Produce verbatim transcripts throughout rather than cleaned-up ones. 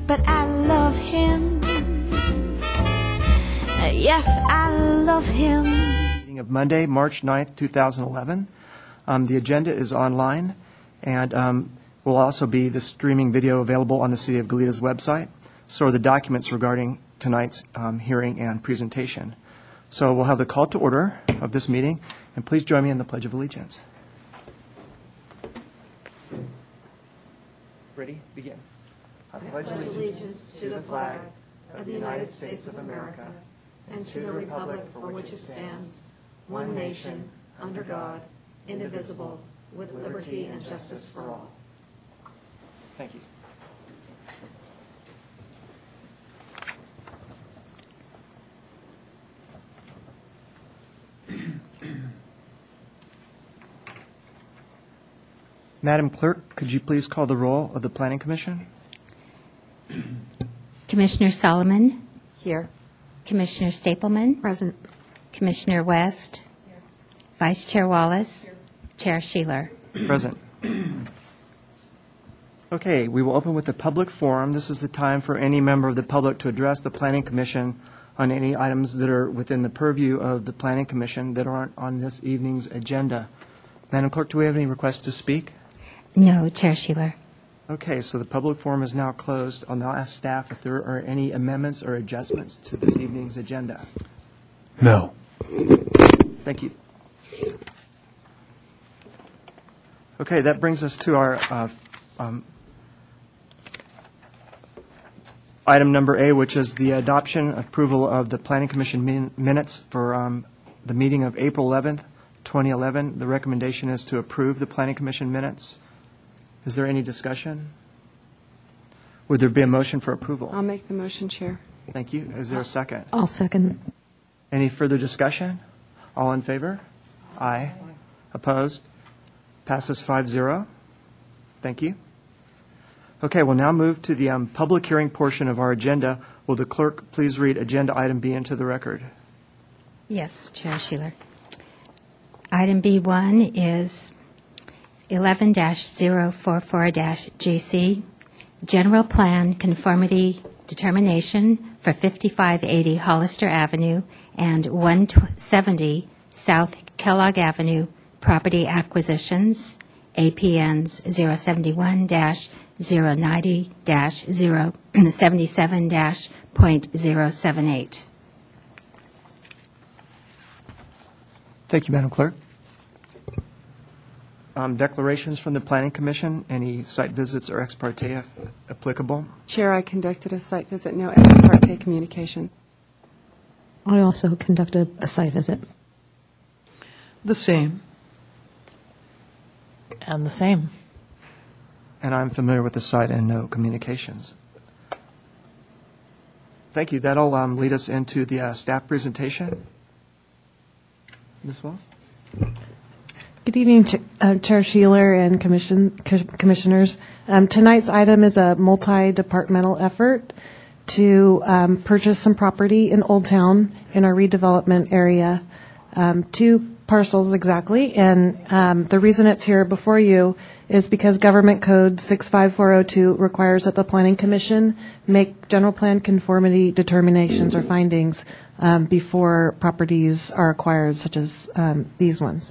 but I love him. Yes, I love him. Meeting of Monday, March ninth, two thousand eleven. Um, the agenda is online, and um, will also be the streaming video available on the City of Goleta's website. So are the documents regarding tonight's um, hearing and presentation. So we'll have the call to order of this meeting, and please join me in the Pledge of Allegiance. Ready? Begin. I pledge allegiance to the flag of the United States of America and to the republic for which it stands, one nation, under God, indivisible, with liberty and justice for all. Thank you. Madam Clerk, could you please call the roll of the Planning Commission? Commissioner Solomon. Here. Commissioner Stapleman. Present. Commissioner West. Here. Vice Chair Wallace. Here. Chair Sheeler. Present. Okay, we will open with the public forum. This is the time for any member of the public to address the Planning Commission on any items that are within the purview of the Planning Commission that aren't on this evening's agenda. Madam Clerk, do we have any requests to speak? No, Chair Sheeler. Okay, so the public forum is now closed. I'll now ask staff if there are any amendments or adjustments to this evening's agenda. No. Thank you. Okay, that brings us to our uh, um, item number A, which is the adoption, approval of the Planning Commission min- minutes for um, the meeting of April eleventh, twenty eleven. The recommendation is to approve the Planning Commission minutes. Is there any discussion? Would there be a motion for approval? I'll make the motion, Chair. Thank you. Is there a second? I'll second. Any further discussion? All in favor? Aye. Opposed? Passes five zero. Thank you. Okay, we'll now move to the um, public hearing portion of our agenda. Will the clerk please read Agenda Item B into the record? Yes, Chair Sheeler. Item B one is eleven dash zero four four dash G C, General Plan Conformity Determination for fifty-five eighty Hollister Avenue and one seventy South Kellogg Avenue Property Acquisitions, A P Ns zero seven one dash zero nine zero dash zero seven seven dash point zero seven eight. Thank you, Madam Clerk. Um, declarations from the Planning Commission, any site visits or ex parte if applicable? Chair, I conducted a site visit, no ex parte communication. I also conducted a site visit. The same. And the same. And I'm familiar with the site and no communications. Thank you. That'll um, lead us into the uh, staff presentation. Miz Wells? Good evening, Ch- uh, Chair Sheeler and commission, co- commissioners. Um, tonight's item is a multi-departmental effort to um, purchase some property in Old Town in our redevelopment area, um, two parcels exactly. And um, the reason it's here before you is because Government Code six five four oh two requires that the Planning Commission make general plan conformity determinations or findings um, before properties are acquired, such as um, these ones.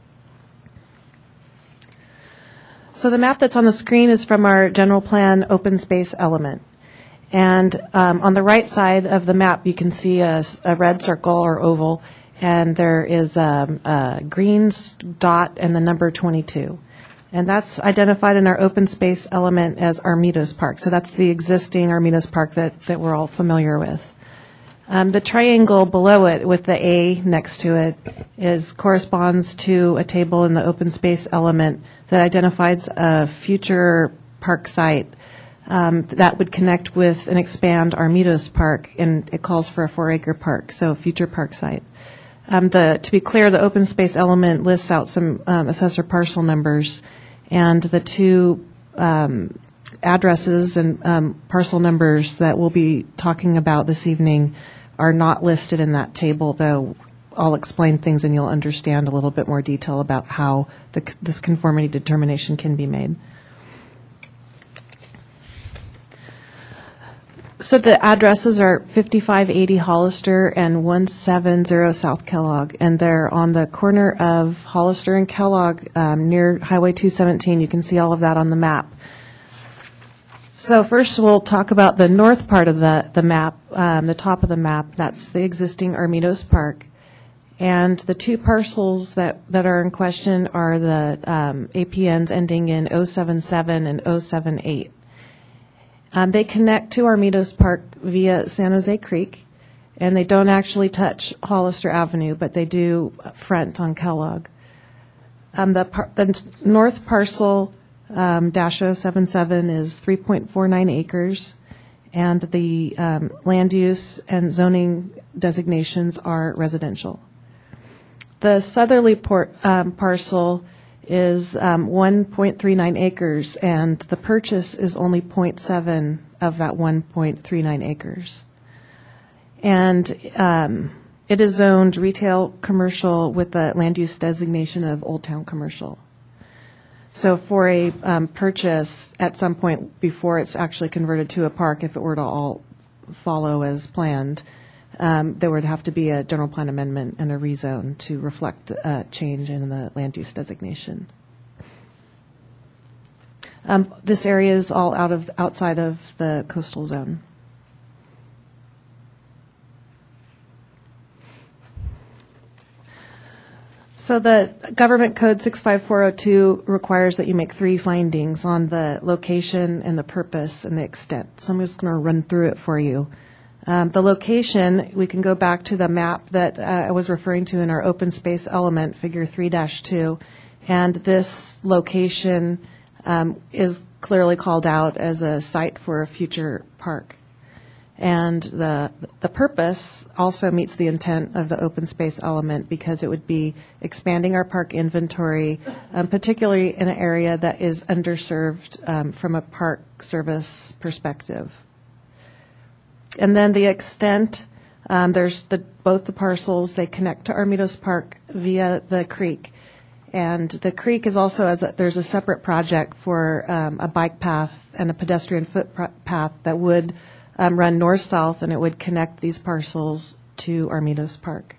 So the map that's on the screen is from our general plan open space element. And um, on the right side of the map, you can see a, a red circle or oval, and there is a, a green dot and the number twenty-two. And that's identified in our open space element as Armitage Park. So that's the existing Armitage Park that, that we're all familiar with. Um, the triangle below it with the A next to it is corresponds to a table in the open space element that identifies a future park site um, that would connect with and expand Armitage Park, and it calls for a four-acre park, so future park site. Um, the, to be clear, the open space element lists out some um, assessor parcel numbers, and the two um, addresses and um, parcel numbers that we'll be talking about this evening are not listed in that table, though I'll explain things and you'll understand a little bit more detail about how the, this conformity determination can be made. So the addresses are fifty-five eighty Hollister and one seventy South Kellogg, and they're on the corner of Hollister and Kellogg um, near Highway two seventeen. You can see all of that on the map. So first we'll talk about the north part of the, the map, um, the top of the map. That's the existing Armidos Park. And the two parcels that, that are in question are the um, A P Ns ending in oh seven seven and oh seven eight. Um, they connect to Armidos Park via San Jose Creek, and they don't actually touch Hollister Avenue, but they do front on Kellogg. Um, the, par- the north parcel um, dash oh seven seven is three point four nine acres, and the um, land use and zoning designations are residential. The southerly port, um, parcel is um, one point three nine acres, and the purchase is only zero point seven of that one point three nine acres. And um, it is zoned retail commercial with the land use designation of Old Town Commercial. So for a um, purchase at some point before it's actually converted to a park, if it were to all follow as planned, Um, there would have to be a general plan amendment and a rezone to reflect a change in the land use designation. Um, this area is all out of outside of the coastal zone. So the Government Code six five four oh two requires that you make three findings on the location and the purpose and the extent. So I'm just going to run through it for you. Um, the location, we can go back to the map that uh, I was referring to in our open space element, figure three dash two, and this location um, is clearly called out as a site for a future park. And the the purpose also meets the intent of the open space element because it would be expanding our park inventory, um, particularly in an area that is underserved um, from a park service perspective. And then the extent, um, there's the both the parcels, they connect to Armidos Park via the creek. And the creek is also, as a, there's a separate project for um, a bike path and a pedestrian footpath that would um, run north-south, and it would connect these parcels to Armidos Park.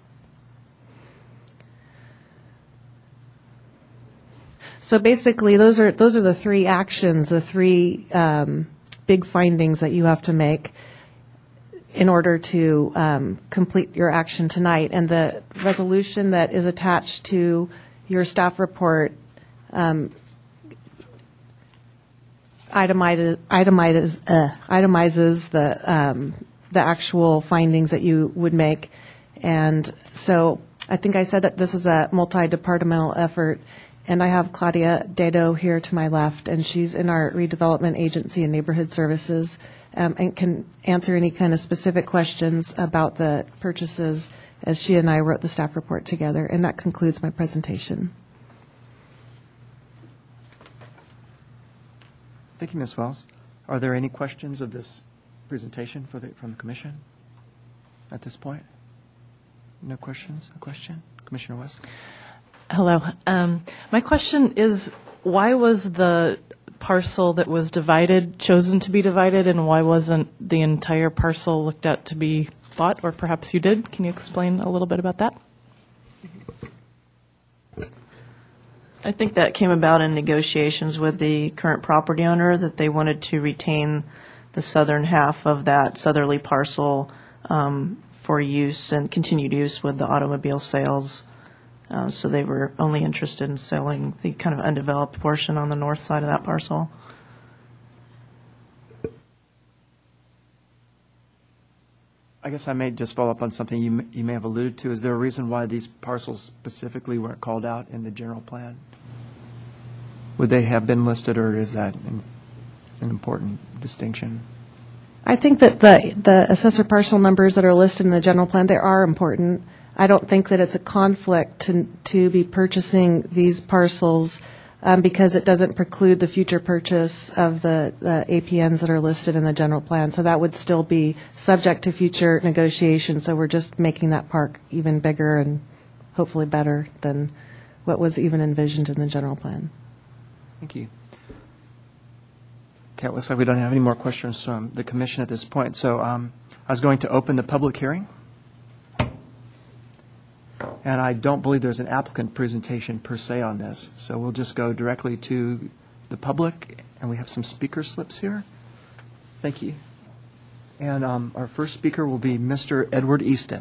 So basically, those are those are the three actions, the three um, big findings that you have to make in order to um, complete your action tonight. And the resolution that is attached to your staff report um, itemizes, itemizes, uh, itemizes the, um, the actual findings that you would make. And so I think I said that this is a multi-departmental effort. And I have Claudia Dado here to my left, and she's in our redevelopment agency and neighborhood services. Um, and can answer any kind of specific questions about the purchases as she and I wrote the staff report together. And that concludes my presentation. Thank you, Miz Wells. Are there any questions of this presentation for the, from the Commission at this point? No questions? A question? Commissioner West? Hello. Um, my question is, why was the parcel that was divided chosen to be divided, and why wasn't the entire parcel looked at to be bought? Or perhaps you did. Can you explain a little bit about that? I think that came about in negotiations with the current property owner, that they wanted to retain the southern half of that southerly parcel um, for use and continued use with the automobile sales. Uh, so they were only interested in selling the kind of undeveloped portion on the north side of that parcel. I guess I may just follow up on something you may, you may have alluded to. Is there a reason why these parcels specifically weren't called out in the general plan? Would they have been listed, or is that an, an important distinction? I think that the, the assessor parcel numbers that are listed in the general plan, they are important. I don't think that it's a conflict to, to be purchasing these parcels um, because it doesn't preclude the future purchase of the, the A P Ns that are listed in the general plan. So that would still be subject to future negotiation. So we're just making that park even bigger and hopefully better than what was even envisioned in the general plan. Thank you. Okay, it looks like we don't have any more questions from the commission at this point. So um, I was going to open the public hearing. And I don't believe there's an applicant presentation per se on this. So we'll just go directly to the public, and we have some speaker slips here. Thank you. And um, our first speaker will be Mister Edward Easton.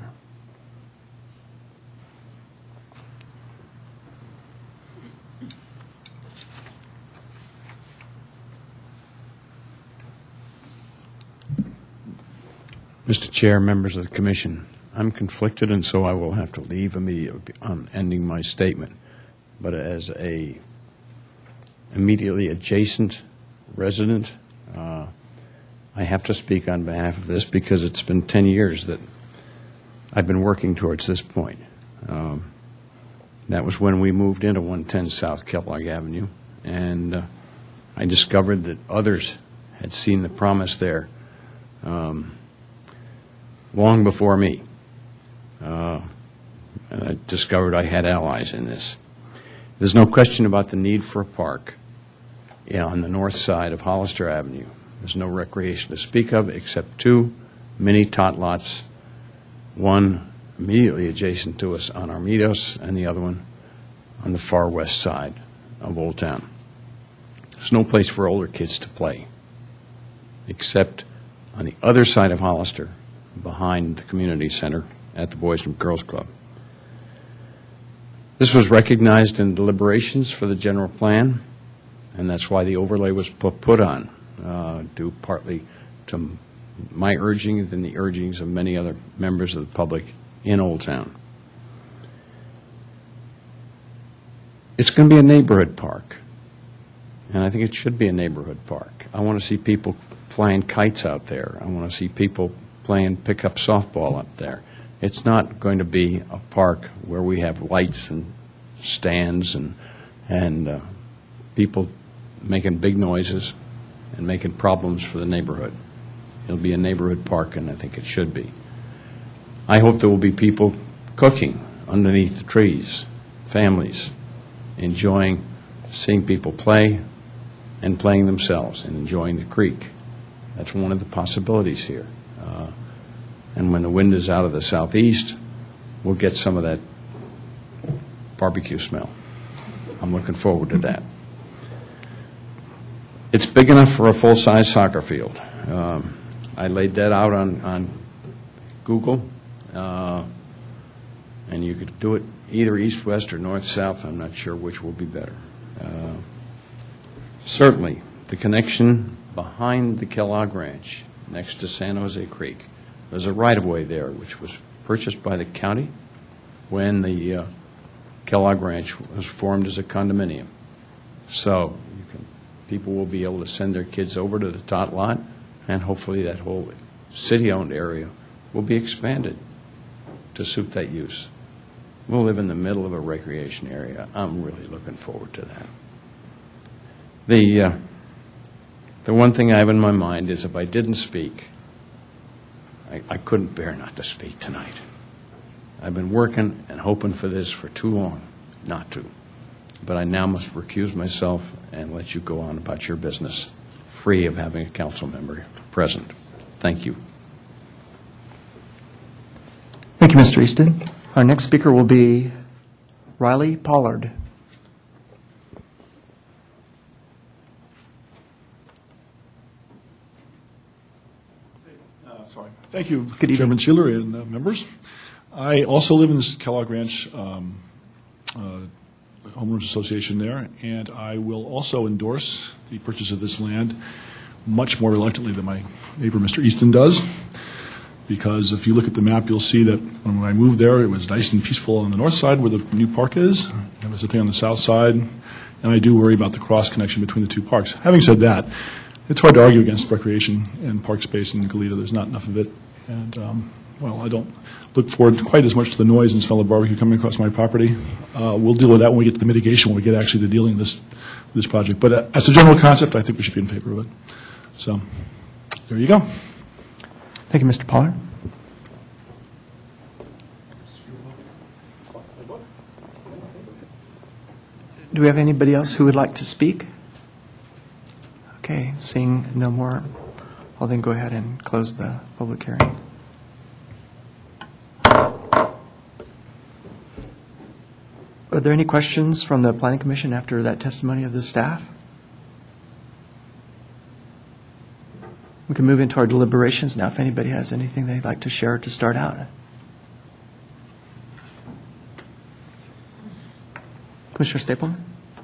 Mister Chair, members of the Commission, I'm conflicted, and so I will have to leave immediately on ending my statement. But as a immediately adjacent resident, uh, I have to speak on behalf of this because it's been ten years that I've been working towards this point. Um, that was when we moved into one ten South Kellogg Avenue, and uh, I discovered that others had seen the promise there um, long before me. Uh, and I discovered I had allies in this. There's no question about the need for a park you know, on the north side of Hollister Avenue. There's no recreation to speak of except two mini tot lots, one immediately adjacent to us on Armidos and the other one on the far west side of Old Town. There's no place for older kids to play except on the other side of Hollister, behind the community center at the Boys and Girls Club. This was recognized in deliberations for the general plan, and that's why the overlay was put on, uh, due partly to my urgings and the urgings of many other members of the public in Old Town. It's going to be a neighborhood park, and I think it should be a neighborhood park. I want to see people flying kites out there. I want to see people playing pickup softball up there. It's not going to be a park where we have lights and stands and and uh, people making big noises and making problems for the neighborhood. It'll be a neighborhood park, and I think it should be. I hope there will be people cooking underneath the trees, families, enjoying seeing people play and playing themselves and enjoying the creek. That's one of the possibilities here. Uh, and when the wind is out of the southeast, we'll get some of that barbecue smell. I'm looking forward to that. It's big enough for a full-size soccer field. Um, I laid that out on, on Google, uh, and you could do it either east, west, or north, south. I'm not sure which will be better. Uh, certainly, the connection behind the Kellogg Ranch, next to San Jose Creek, there's a right-of-way there which was purchased by the county when the uh, Kellogg Ranch was formed as a condominium. So you can, people will be able to send their kids over to the tot lot, and hopefully that whole city-owned area will be expanded to suit that use. We'll live in the middle of a recreation area. I'm really looking forward to that. The, uh, the one thing I have in my mind is if I didn't speak, I, I couldn't bear not to speak tonight. I've been working and hoping for this for too long not to. But I now must recuse myself and let you go on about your business, free of having a council member present. Thank you. Thank you, Mister Easton. Our next speaker will be Riley Pollard. Uh, sorry. Thank you, Good evening. Chairman Sheeler and uh, members. I also live in this Kellogg Ranch um, uh, Homeowners Association there, and I will also endorse the purchase of this land much more reluctantly than my neighbor, Mister Easton, does. Because if you look at the map, you'll see that when I moved there, it was nice and peaceful on the north side where the new park is. There was a thing on the south side, and I do worry about the cross connection between the two parks. Having said that, it's hard to argue against recreation and park space in Goleta. There's not enough of it. And, um, well, I don't look forward quite as much to the noise and smell of barbecue coming across my property. Uh, we'll deal with that when we get to the mitigation, when we get actually to dealing with this, this project. But uh, as a general concept, I think we should be in favor of it. So there you go. Thank you, Mister Pollard. Do we have anybody else who would like to speak? Okay, seeing no more, I'll then go ahead and close the public hearing. Are there any questions from the Planning Commission after that testimony of the staff? We can move into our deliberations now if anybody has anything they'd like to share to start out. Commissioner Stapleman?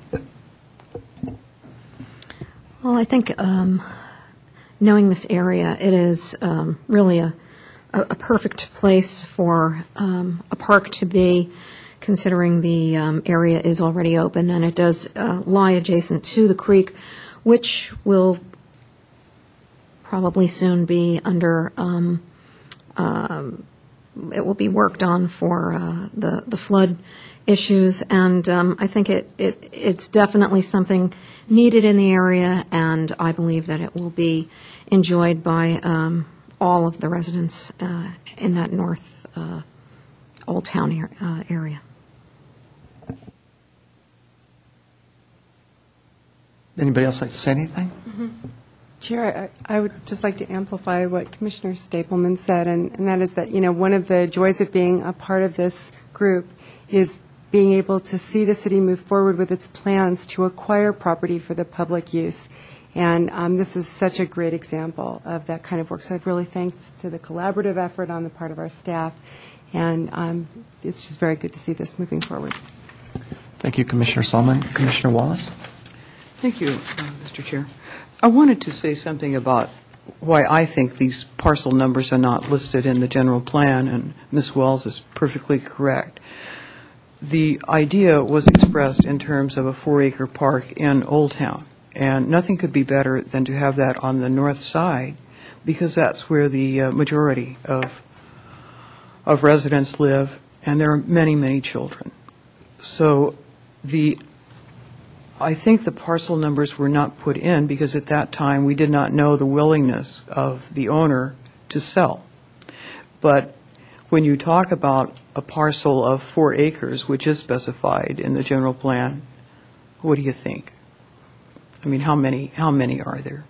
Well, I think um, knowing this area, it is um, really a, a, a perfect place for um, a park to be, considering the um, area is already open, and it does uh, lie adjacent to the creek, which will probably soon be under, um, um, it will be worked on for uh, the, the flood issues, and um, I think it, it it's definitely something needed in the area, and I believe that it will be enjoyed by um, all of the residents uh, in that north uh, Old Town er- uh, area. Anybody else like to say anything? Mm-hmm. Chair, I, I would just like to amplify what Commissioner Stapleman said, and, and that is that, you know, one of the joys of being a part of this group is being able to see the city move forward with its plans to acquire property for the public use. And um, this is such a great example of that kind of work. So I'd really thanks to the collaborative effort on the part of our staff. And um, it's just very good to see this moving forward. Thank you, Commissioner Solomon. Commissioner Wallace? Thank you, uh, Mister Chair. I wanted to say something about why I think these parcel numbers are not listed in the general plan, and Miz Wells is perfectly correct. The idea was expressed in terms of a four-acre park in Old Town, and nothing could be better than to have that on the north side, because that's where the uh, majority of of residents live, and there are many, many children. So the I think the parcel numbers were not put in because at that time we did not know the willingness of the owner to sell. But when you talk about a parcel of four acres, which is specified in the general plan, what do you think? I mean, how many, how many are there?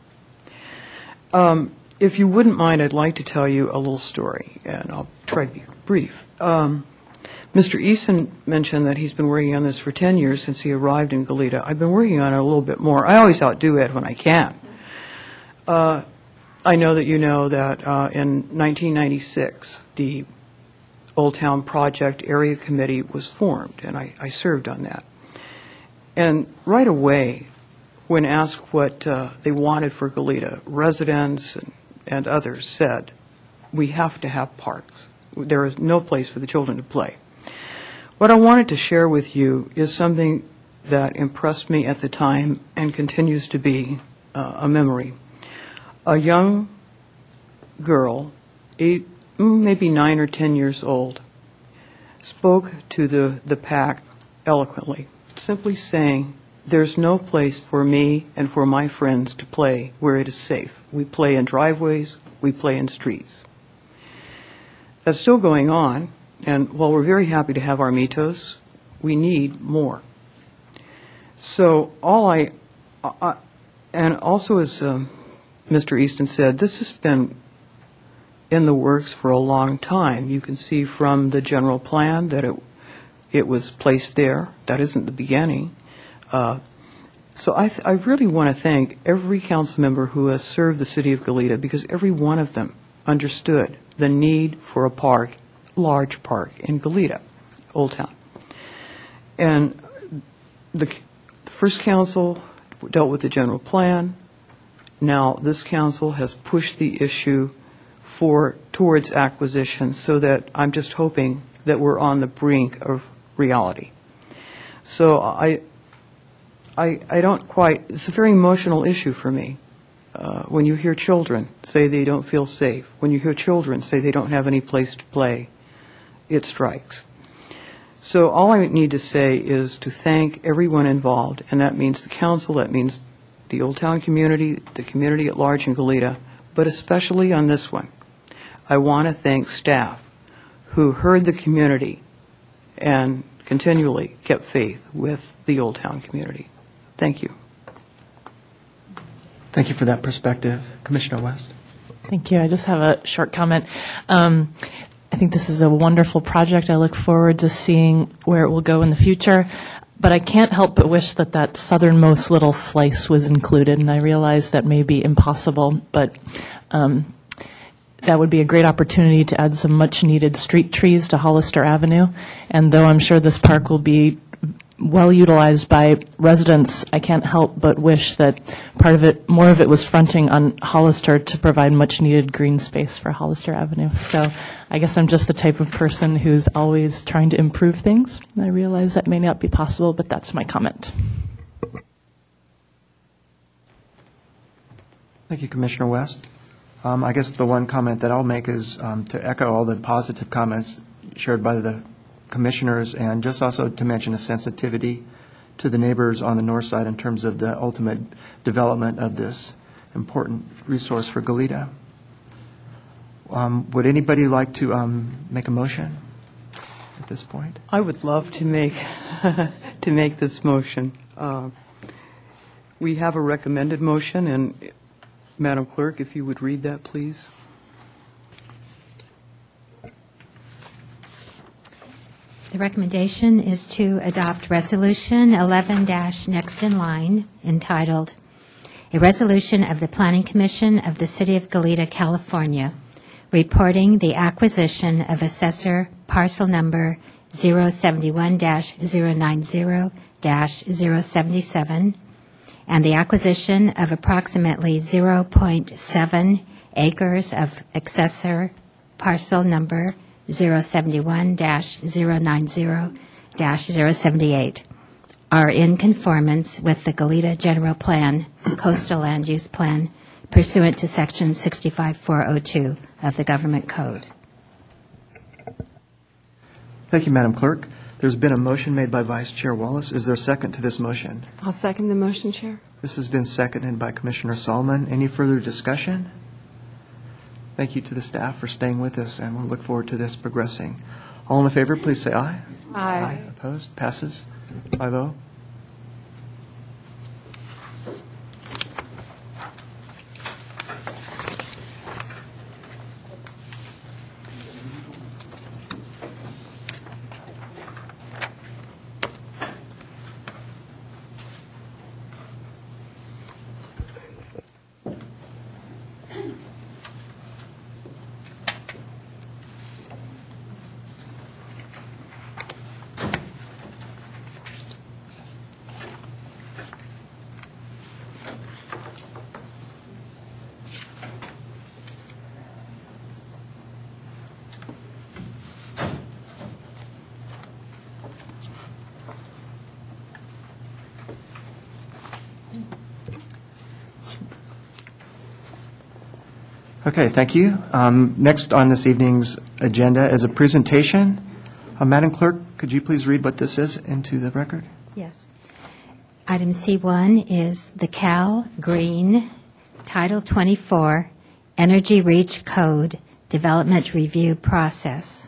Um, if you wouldn't mind, I'd like to tell you a little story, and I'll try to be brief. Um, Mister Eason mentioned that he's been working on this for ten years since he arrived in Goleta. I've been working on it a little bit more. I always outdo Ed when I can. Uh, I know that you know that uh, in nineteen ninety-six, the Old Town Project Area Committee was formed, and I, I served on that. And right away, when asked what uh, they wanted for Goleta, residents and, and others said, we have to have parks. There is no place for the children to play. What I wanted to share with you is something that impressed me at the time and continues to be uh, a memory. A young girl, eight, maybe nine or ten years old, spoke to the, the pack eloquently, simply saying, there's no place for me and for my friends to play where it is safe. We play in driveways, we play in streets. That's still going on. And while we're very happy to have our mitos, we need more. So all I, I and also as um, Mister Easton said, this has been in the works for a long time. You can see from the general plan that it it was placed there. That isn't the beginning. Uh, so I, th- I really want to thank every council member who has served the city of Goleta, because every one of them understood the need for a park, large park in Goleta, Old Town. And the, the first council dealt with the general plan. Now this council has pushed the issue for towards acquisition, so that I'm just hoping that we're on the brink of reality. So I, I, I don't quite, it's a very emotional issue for me. Uh, when you hear children say they don't feel safe, when you hear children say they don't have any place to play, it strikes. So all I need to say is to thank everyone involved, and that means the council, that means the Old Town community, the community at large in Goleta, but especially on this one. I want to thank staff who heard the community and continually kept faith with the Old Town community. Thank you. Thank you for that perspective. Commissioner West. Thank you. I just have a short comment. Um, I think this is a wonderful project. I look forward to seeing where it will go in the future. But I can't help but wish that that southernmost little slice was included, and I realize that may be impossible, but um, that would be a great opportunity to add some much-needed street trees to Hollister Avenue. And though I'm sure this park will be well utilized by residents, I can't help but wish that part of it, more of it was fronting on Hollister to provide much-needed green space for Hollister Avenue. So I guess I'm just the type of person who's always trying to improve things. I realize that may not be possible, but that's my comment. Thank you, Commissioner West. Um, I guess the one comment that I'll make is um, to echo all the positive comments shared by the commissioners, and just also to mention a sensitivity to the neighbors on the north side in terms of the ultimate development of this important resource for Goleta. Um, would anybody like to um, make a motion at this point? I would love to make, to make this motion. Uh, We have a recommended motion, and Madam Clerk, if you would read that, please. The recommendation is to adopt Resolution eleven dash next in line, entitled, "A Resolution of the Planning Commission of the City of Goleta, California, reporting the acquisition of assessor parcel number zero seven one dash zero nine zero dash zero seven seven and the acquisition of approximately zero point seven acres of assessor parcel number zero seven one dash zero nine zero dash zero seven eight are in conformance with the Goleta General Plan, Coastal Land Use Plan, pursuant to Section sixty-five four oh two of the Government Code." Thank you, Madam Clerk. There's been a motion made by Vice Chair Wallace. Is there a second to this motion? I'll second the motion, Chair. This has been seconded by Commissioner Solomon. Any further discussion? Thank you to the staff for staying with us, and we'll look forward to this progressing. All in favor, please say aye. Aye. Opposed? Passes five oh. Okay, thank you. Um, next on this evening's agenda is a presentation. Uh, Madam Clerk, could you please read what this is into the record? Yes. Item C one is the Cal Green Title twenty-four Energy Reach Code Development Review Process.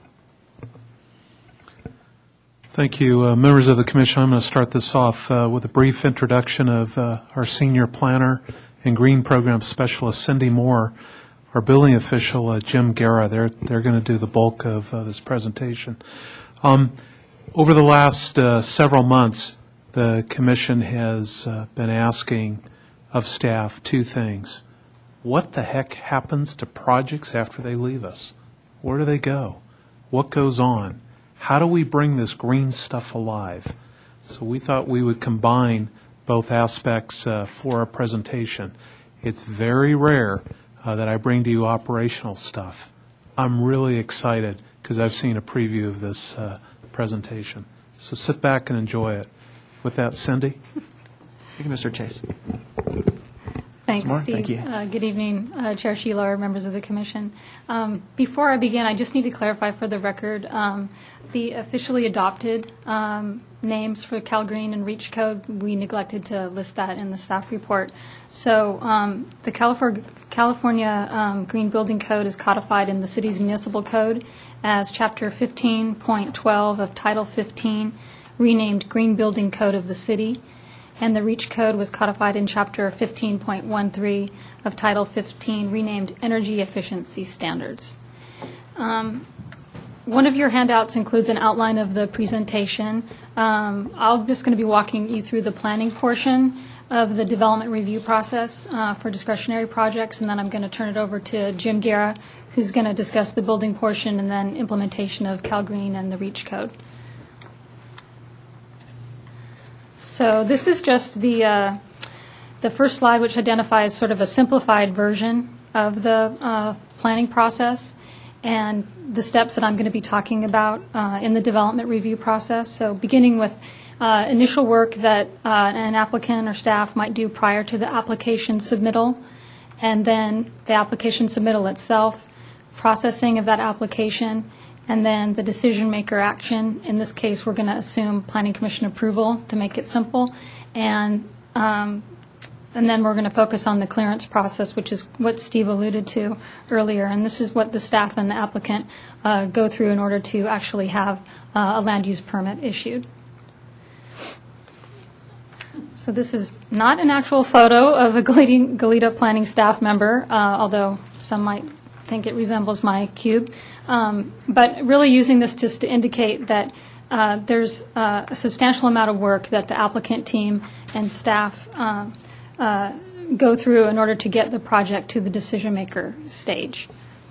Thank you. Uh, members of the Commission, I'm going to start this off uh, with a brief introduction of uh, our senior planner and Green Program Specialist, Cindy Moore, our building official, uh, Jim Guerra. They're, they're going to do the bulk of uh, this presentation. Um, over the last uh, several months, the Commission has uh, been asking of staff two things. What the heck happens to projects after they leave us? Where do they go? What goes on? How do we bring this green stuff alive? So we thought we would combine both aspects uh, for our presentation. It's very rare uh, that I bring to you operational stuff. I'm really excited because I've seen a preview of this uh, presentation. So sit back and enjoy it. With that, Cindy. Thank you, Mister Chase. Thanks, Moore, Steve. thank you. Uh, good evening, uh, Chair Sheeler, members of the Commission. Um, before I begin, I just need to clarify for the record um, the officially adopted um, names for Cal Green and Reach Code. We neglected to list that in the staff report. So um, the California, California um, Green Building Code is codified in the city's municipal code as Chapter fifteen point twelve of Title fifteen, renamed Green Building Code of the City. and the REACH code was codified in Chapter fifteen point one three of Title fifteen, renamed Energy Efficiency Standards. Um, One of your handouts includes an outline of the presentation. Um, I'm just going to be walking you through the planning portion of the development review process uh, for discretionary projects, and then I'm going to turn it over to Jim Guerra, who's going to discuss the building portion and then implementation of CalGreen and the REACH code. So this is just the uh, the first slide, which identifies sort of a simplified version of the uh, planning process and the steps that I'm going to be talking about uh, in the development review process. So beginning with uh, initial work that uh, an applicant or staff might do prior to the application submittal, and then the application submittal itself, processing of that application, and then the decision maker action. In this case, we're going to assume Planning Commission approval to make it simple, and um, And then we're going to focus on the clearance process, which is what Steve alluded to earlier. And this is what the staff and the applicant uh, go through in order to actually have uh, a land use permit issued. So this is not an actual photo of a Goleta, Goleta planning staff member, uh, although some might think it resembles my cube. Um, but really using this just to indicate that uh, there's uh, a substantial amount of work that the applicant team and staff uh, Uh, go through in order to get the project to the decision maker stage.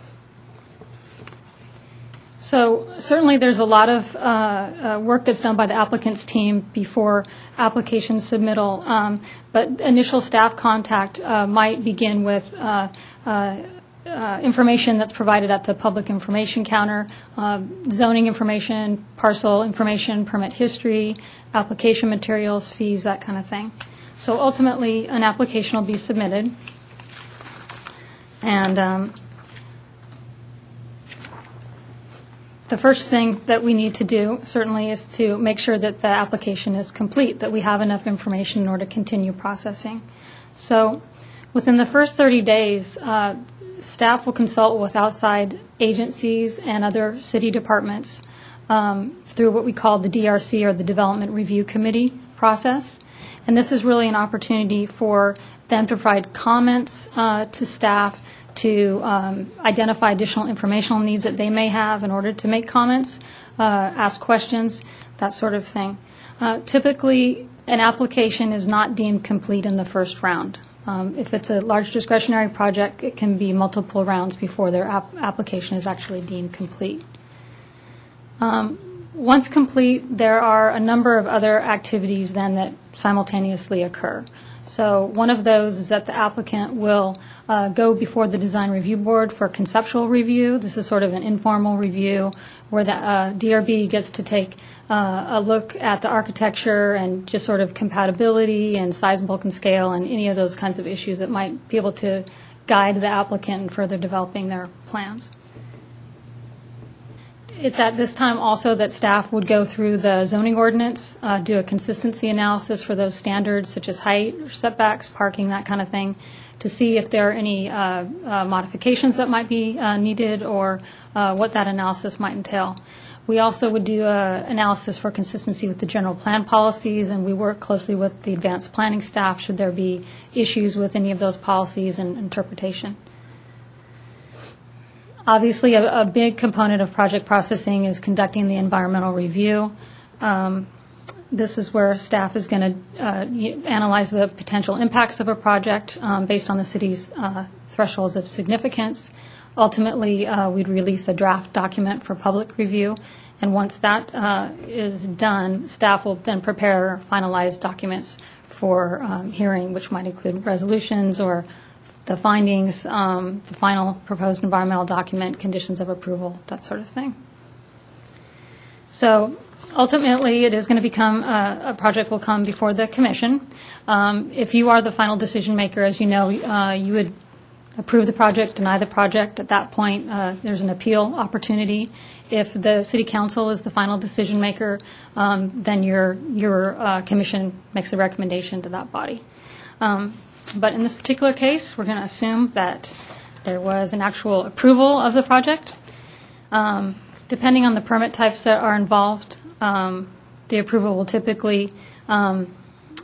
So certainly there's a lot of uh, uh, work that's done by the applicant's team before application submittal, um, but initial staff contact uh, might begin with uh, uh, uh, information that's provided at the public information counter, uh, zoning information, parcel information, permit history, application materials, fees, that kind of thing. So ultimately, an application will be submitted, and um, the first thing that we need to do certainly is to make sure that the application is complete, that we have enough information in order to continue processing. So within the first thirty days, uh, staff will consult with outside agencies and other city departments um, through what we call the D R C, or the Development Review Committee process. And this is really an opportunity for them to provide comments uh, to staff, to um, identify additional informational needs that they may have in order to make comments, uh, ask questions, that sort of thing. Uh, typically, an application is not deemed complete in the first round. Um, if it's a large discretionary project, it can be multiple rounds before their ap- application is actually deemed complete. Um, Once complete, there are a number of other activities then that simultaneously occur. So one of those is that the applicant will uh, go before the Design Review Board for conceptual review. This is sort of an informal review where the uh, D R B gets to take uh, a look at the architecture and just sort of compatibility and size, bulk, and scale, and any of those kinds of issues that might be able to guide the applicant in further developing their plans. It's at this time also that staff would go through the zoning ordinance, uh, do a consistency analysis for those standards such as height, or setbacks, parking, that kind of thing, to see if there are any uh, uh, modifications that might be uh, needed, or uh, what that analysis might entail. We also would do an analysis for consistency with the general plan policies, and we work closely with the advanced planning staff should there be issues with any of those policies and interpretation. Obviously, a, a big component of project processing is conducting the environmental review. Um, this is where staff is going to uh, analyze the potential impacts of a project um, based on the city's uh, thresholds of significance. Ultimately, uh, we'd release a draft document for public review, and once that uh, is done, staff will then prepare finalized documents for um, hearing, which might include resolutions or the findings, um, the final proposed environmental document, conditions of approval, that sort of thing. So ultimately, it is going to become, uh, a project will come before the commission. Um, if you are the final decision maker, as you know, uh, you would approve the project, deny the project. At that point, uh, there's an appeal opportunity. If the city council is the final decision maker, um, then your, your uh, commission makes a recommendation to that body. Um, But in this particular case, we're going to assume that there was an actual approval of the project. Um, depending on the permit types that are involved, um, the approval will typically um,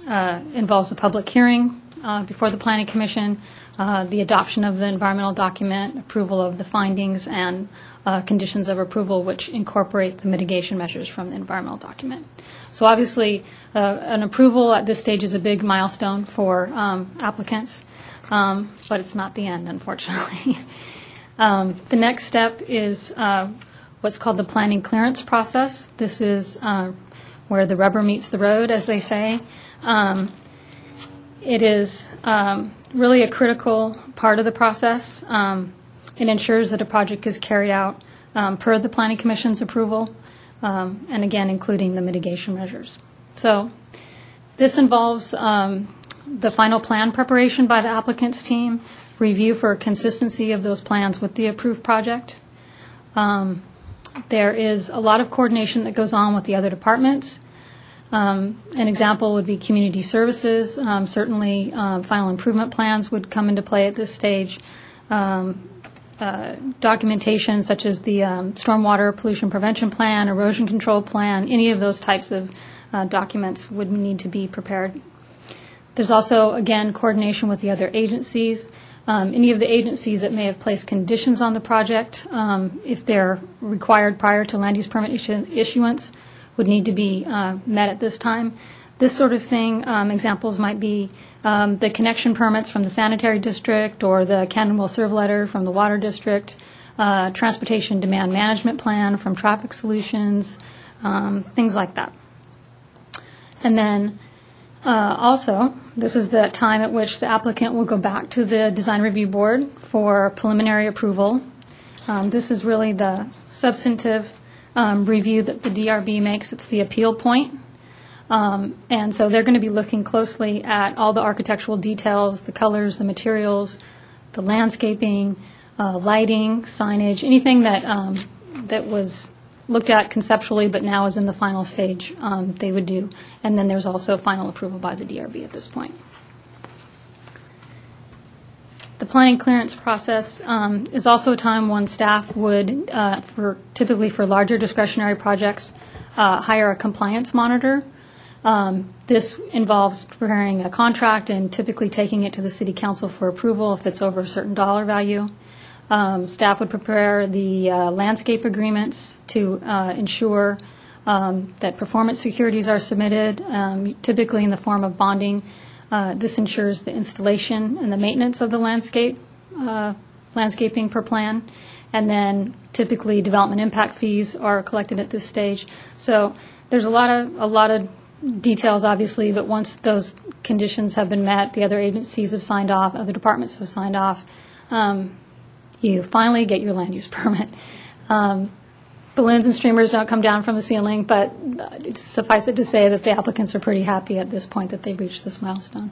uh, involves a public hearing uh, before the Planning Commission, uh, the adoption of the environmental document, approval of the findings, and uh, conditions of approval which incorporate the mitigation measures from the environmental document. So obviously, uh, an approval at this stage is a big milestone for um, applicants, um, but it's not the end, unfortunately. um, the next step is uh, what's called the planning clearance process. This is uh, where the rubber meets the road, as they say. Um, it is um, really a critical part of the process. Um, it ensures that a project is carried out um, per the Planning Commission's approval, um, and again, including the mitigation measures. So this involves um, the final plan preparation by the applicant's team, review for consistency of those plans with the approved project. Um, there is a lot of coordination that goes on with the other departments. Um, an example would be community services. Um, certainly, um, final improvement plans would come into play at this stage. Um, uh, documentation such as the um, stormwater pollution prevention plan, erosion control plan, any of those types of uh, documents would need to be prepared. There's also, again, coordination with the other agencies. Um, any of the agencies that may have placed conditions on the project, um, if they're required prior to land use permit issu- issuance, would need to be uh, met at this time. This sort of thing, um, examples might be um, the connection permits from the sanitary district or the Cannon Will Serve letter from the water district, uh, transportation demand management plan from Traffic Solutions, um, things like that. And then uh, also, this is the time at which the applicant will go back to the design review board for preliminary approval. Um, this is really the substantive Um, review that the D R B makes. It's the appeal point. Um, and so they're going to be looking closely at all the architectural details, the colors, the materials, the landscaping, uh, lighting, signage, anything that um, that was looked at conceptually but now is in the final stage, um, they would do. And then there's also final approval by the D R B at this point. The planning clearance process um, is also a time when staff would, uh, for typically for larger discretionary projects, uh, hire a compliance monitor. Um, this involves preparing a contract and typically taking it to the city council for approval if it's over a certain dollar value. Um, staff would prepare the uh, landscape agreements to uh, ensure um, that performance securities are submitted, um, typically in the form of bonding. Uh, this ensures the installation and the maintenance of the landscape, uh, landscaping per plan, and then typically development impact fees are collected at this stage. So there's a lot of a lot of details, obviously, but once those conditions have been met, the other agencies have signed off, other departments have signed off, um, you finally get your land use permit. Um, Balloons and streamers don't come down from the ceiling, but suffice it to say that the applicants are pretty happy at this point that they've reached this milestone.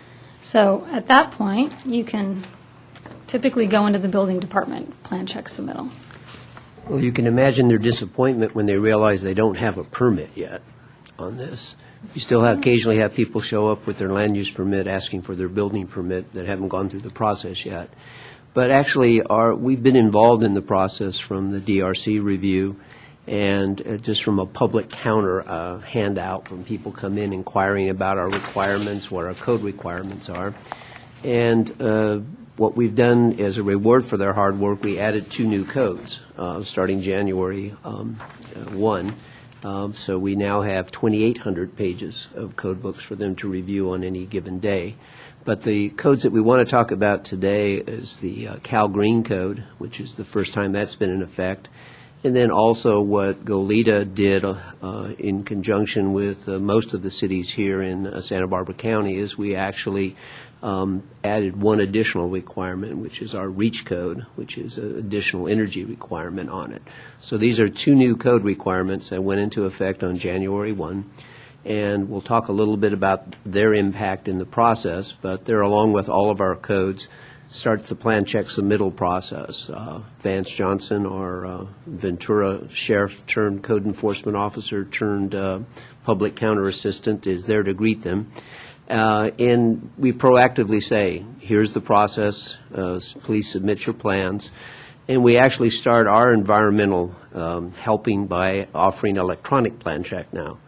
So at that point, you can typically go into the building department plan check submittal. Well, you can imagine their disappointment when they realize they don't have a permit yet on this. You still have, occasionally have people show up with their land use permit asking for their building permit that haven't gone through the process yet. But actually, our, we've been involved in the process from the D R C review and uh, just from a public counter uh, handout from people come in inquiring about our requirements, what our code requirements are. And uh, what we've done as a reward for their hard work, we added two new codes uh, starting January um, uh, first. Um, so we now have twenty-eight hundred pages of code books for them to review on any given day. But the codes that we want to talk about today is the uh, Cal Green Code, which is the first time that's been in effect, and then also what Goleta did uh, uh, in conjunction with uh, most of the cities here in uh, Santa Barbara County is we actually um, added one additional requirement, which is our REACH code, which is an additional energy requirement on it. So these are two new code requirements that went into effect on January first. And we'll talk a little bit about their impact in the process, but they're along with all of our codes, starts the plan check submittal process. Uh, Vance Johnson, our uh, Ventura sheriff turned code enforcement officer turned uh, public counter assistant, is there to greet them. Uh, and we proactively say, here's the process, uh, please submit your plans. And we actually start our environmental um, helping by offering electronic plan check now.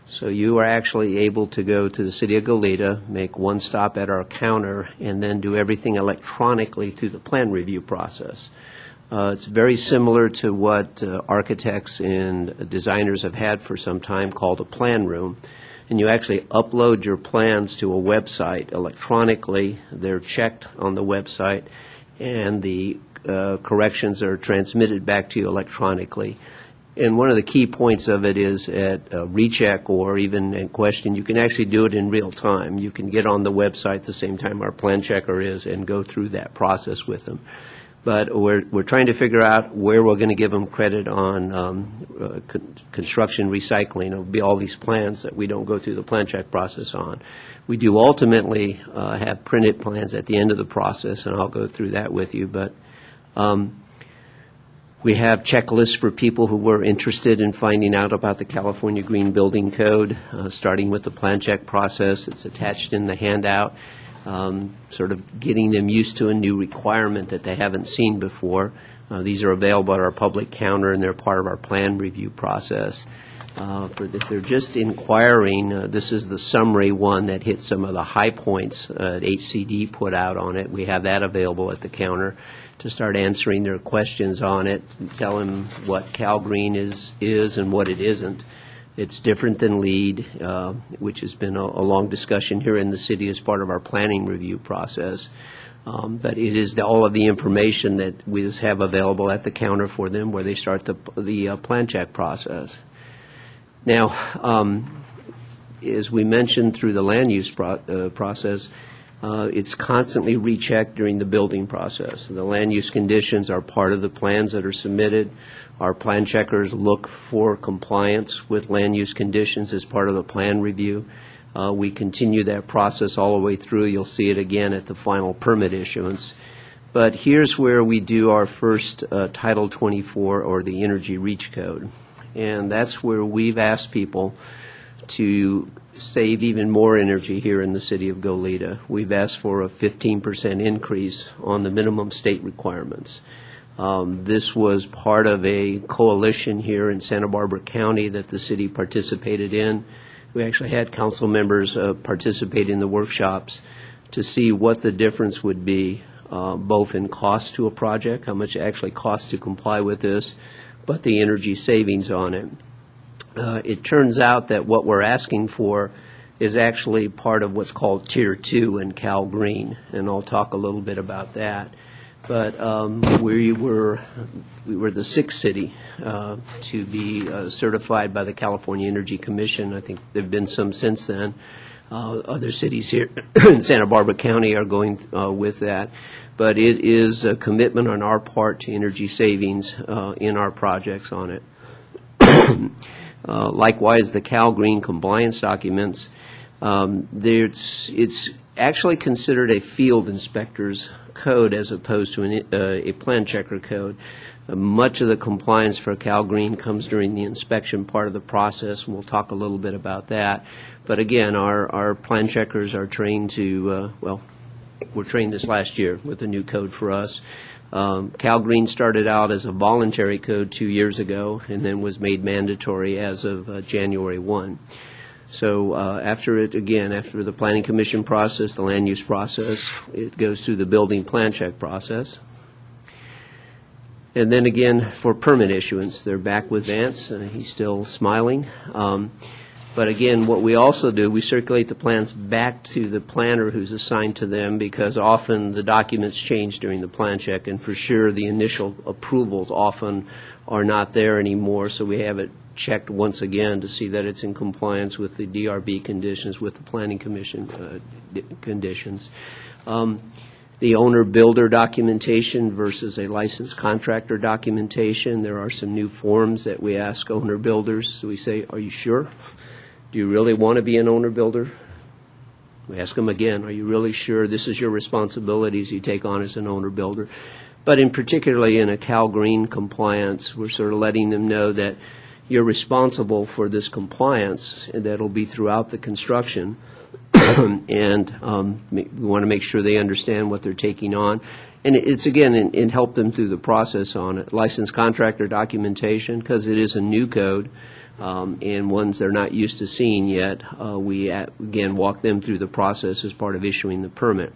So you are actually able to go to the City of Goleta, make one stop at our counter, and then do everything electronically through the plan review process. Uh, it's very similar to what uh, architects and designers have had for some time, called a plan room. And you actually upload your plans to a website electronically. They're checked on the website, and the uh, corrections are transmitted back to you electronically. And one of the key points of it is at uh, recheck or even in question, you can actually do it in real time. You can get on the website at the same time our plan checker is and go through that process with them. But we're, we're trying to figure out where we're going to give them credit on um, uh, con- construction recycling. It'll be all these plans that we don't go through the plan check process on. We do ultimately uh, have printed plans at the end of the process, and I'll go through that with you. But um, we have checklists for people who were interested in finding out about the California Green Building Code, uh, starting with the plan check process. It's attached in the handout. Um, sort of getting them used to a new requirement that they haven't seen before. Uh, these are available at our public counter, and they're part of our plan review process. Uh, for if they're just inquiring, uh, this is the summary one that hits some of the high points uh, that H C D put out on it. We have that available at the counter to start answering their questions on it, and tell them what CalGreen is, is and what it isn't. It's different than LEED, uh, which has been a, a long discussion here in the city as part of our planning review process. Um, but it is the, all of the information that we just have available at the counter for them where they start the, the uh, plan check process. Now, um, as we mentioned through the land use pro- uh, process, uh, it's constantly rechecked during the building process. The land use conditions are part of the plans that are submitted. Our plan checkers look for compliance with land use conditions as part of the plan review. Uh, we continue that process all the way through. You'll see it again at the final permit issuance. But here's where we do our first uh, Title twenty-four, or the Energy Reach Code. And that's where we've asked people to save even more energy here in the city of Goleta. We've asked for a fifteen percent increase on the minimum state requirements. Um, this was part of a coalition here in Santa Barbara County that the city participated in. We actually had council members uh, participate in the workshops to see what the difference would be, uh, both in cost to a project, how much it actually costs to comply with this, but the energy savings on it. Uh, it turns out that what we're asking for is actually part of what's called Tier two in CalGreen, and I'll talk a little bit about that. But um, we were we were the sixth city uh, to be uh, certified by the California Energy Commission. I think there have been some since then. Uh, other cities here in Santa Barbara County are going uh, with that. But it is a commitment on our part to energy savings uh, in our projects on it. uh, likewise, the CalGreen compliance documents, um, it's, it's actually considered a field inspector's code as opposed to an, uh, a plan checker code. Uh, much of the compliance for CalGreen comes during the inspection part of the process, and we'll talk a little bit about that. But again, our, our plan checkers are trained to, uh, well, we're trained this last year with a new code for us. Um, CalGreen started out as a voluntary code two years ago and then was made mandatory as of uh, January first. So uh, after it, again, after the Planning Commission process, the land use process, it goes through the building plan check process. And then again, for permit issuance, they're back with Vance. Uh, he's still smiling. Um, but again, what we also do, we circulate the plans back to the planner who's assigned to them, because often the documents change during the plan check, and for sure the initial approvals often are not there anymore, so we have it checked once again to see that it's in compliance with the D R B conditions, with the Planning Commission uh, d- conditions. Um, the owner-builder documentation versus a licensed contractor documentation, there are some new forms that we ask owner-builders. So we say, are you sure? Do you really want to be an owner-builder? We ask them again, are you really sure this is your responsibilities you take on as an owner-builder? But in particularly in a CalGreen compliance, we're sort of letting them know that you're responsible for this compliance, and that'll be throughout the construction. and um, we want to make sure they understand what they're taking on. And it- it's, again, it it helped them through the process on it. Licensed contractor documentation, because it is a new code, um, and ones they're not used to seeing yet. Uh, We, uh, again, walk them through the process as part of issuing the permit.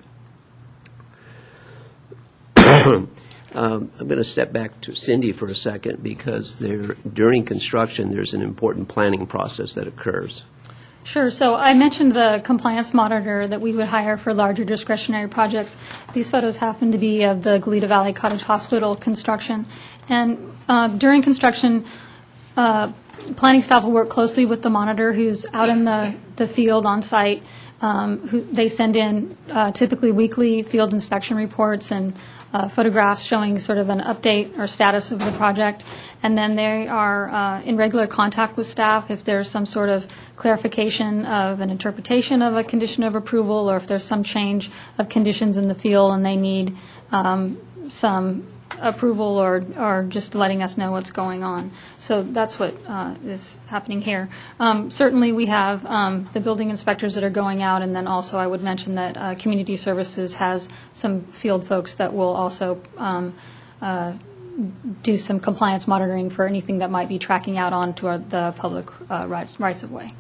Um, I'm going to step back to Cindy for a second, because there, during construction, there's an important planning process that occurs. Sure. So I mentioned the compliance monitor that we would hire for larger discretionary projects. These photos happen to be of the Goleta Valley Cottage Hospital construction. And uh, during construction, uh, planning staff will work closely with the monitor who's out in the, the field on site. Um, who, they send in uh, typically weekly field inspection reports and uh, photographs showing sort of an update or status of the project. And then they are uh, in regular contact with staff if there's some sort of clarification of an interpretation of a condition of approval, or if there's some change of conditions in the field and they need um, some approval or, or just letting us know what's going on. So that's what uh, is happening here. Um, certainly we have um, the building inspectors that are going out, and then also I would mention that uh, Community Services has some field folks that will also um, uh, do some compliance monitoring for anything that might be tracking out onto our, the public uh, rights, rights of way.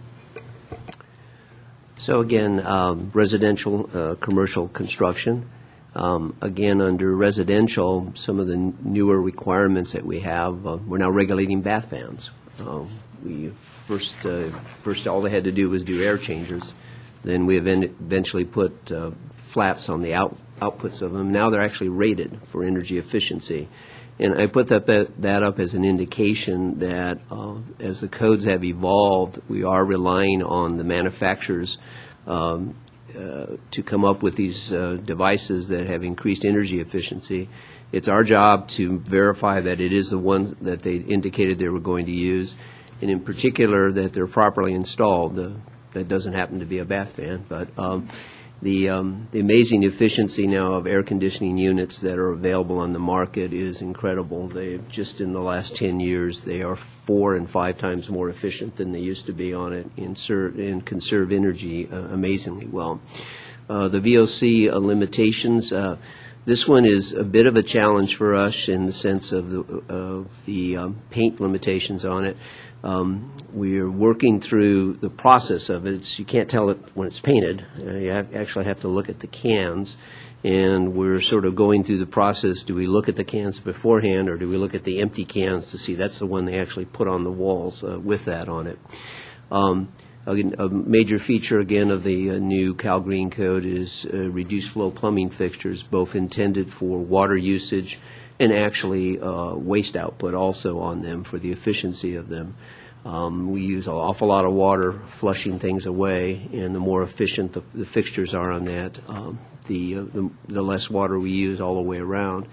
So again, um, residential, uh, commercial construction. Um, Again, under residential, some of the n- newer requirements that we have, uh, we're now regulating bath fans. Uh, We first, uh, first all they had to do was do air changers. Then we even- eventually put uh, flaps on the out- outputs of them. Now they're actually rated for energy efficiency. And I put that, that that up as an indication that uh, as the codes have evolved, we are relying on the manufacturers um, uh, to come up with these uh, devices that have increased energy efficiency. It's our job to verify that it is the one that they indicated they were going to use, and in particular that they're properly installed. Uh, that doesn't happen to be a bath fan, but um, the, um, the amazing efficiency now of air conditioning units that are available on the market is incredible. They just in the last ten years, they are four and five times more efficient than they used to be on it and, serve, and conserve energy uh, amazingly well. Uh, the V O C uh, limitations, uh, this one is a bit of a challenge for us in the sense of the, of the um, paint limitations on it. Um, we're working through the process of it. It's, you can't tell it when it's painted. Uh, you have, actually have to look at the cans, and we're sort of going through the process. Do we look at the cans beforehand, or do we look at the empty cans to see that's the one they actually put on the walls uh, with that on it? Um, a, a major feature, again, of the uh, new Cal Green Code is uh, reduced flow plumbing fixtures, both intended for water usage and actually uh, waste output also on them for the efficiency of them. Um, we use an awful lot of water flushing things away, and the more efficient the, the fixtures are on that, um, the, uh, the the less water we use all the way around.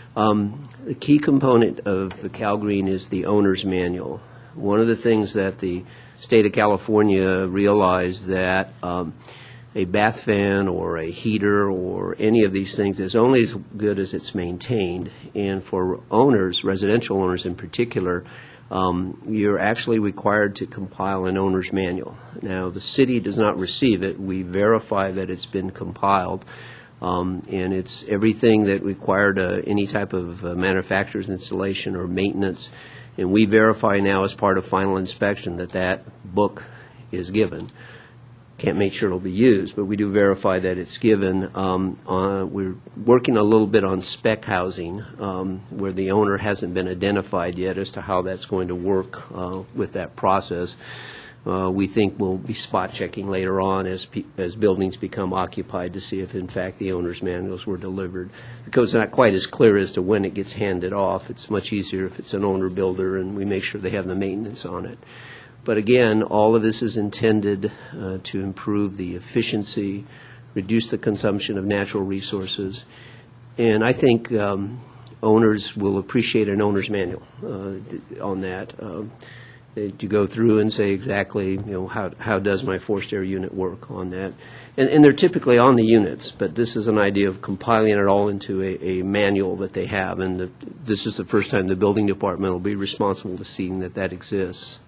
Um, the key component of the Cal Green is the owner's manual. One of the things that the state of California realized that um, a bath fan or a heater or any of these things is only as good as it's maintained. And for owners, residential owners in particular, um, you're actually required to compile an owner's manual. Now, the city does not receive it. We verify that it's been compiled. Um, and it's everything that required uh, any type of uh, manufacturer's installation or maintenance. And we verify now as part of final inspection that that book is given. Can't make sure it'll be used, but we do verify that it's given. Um, uh, we're working a little bit on spec housing, um, where the owner hasn't been identified yet as to how that's going to work uh, with that process. Uh, we think we'll be spot checking later on as pe- as buildings become occupied to see if, in fact, the owner's manuals were delivered. Because it's not quite as clear as to when it gets handed off. It's much easier if it's an owner-builder, and we make sure they have the maintenance on it. But again, all of this is intended uh, to improve the efficiency, reduce the consumption of natural resources, and I think um, owners will appreciate an owner's manual uh, on that. Um, to go through and say exactly, you know, how how does my forced air unit work on that, and, and they're typically on the units, but this is an idea of compiling it all into a, a manual that they have, and the, this is the first time the building department will be responsible to seeing that that exists.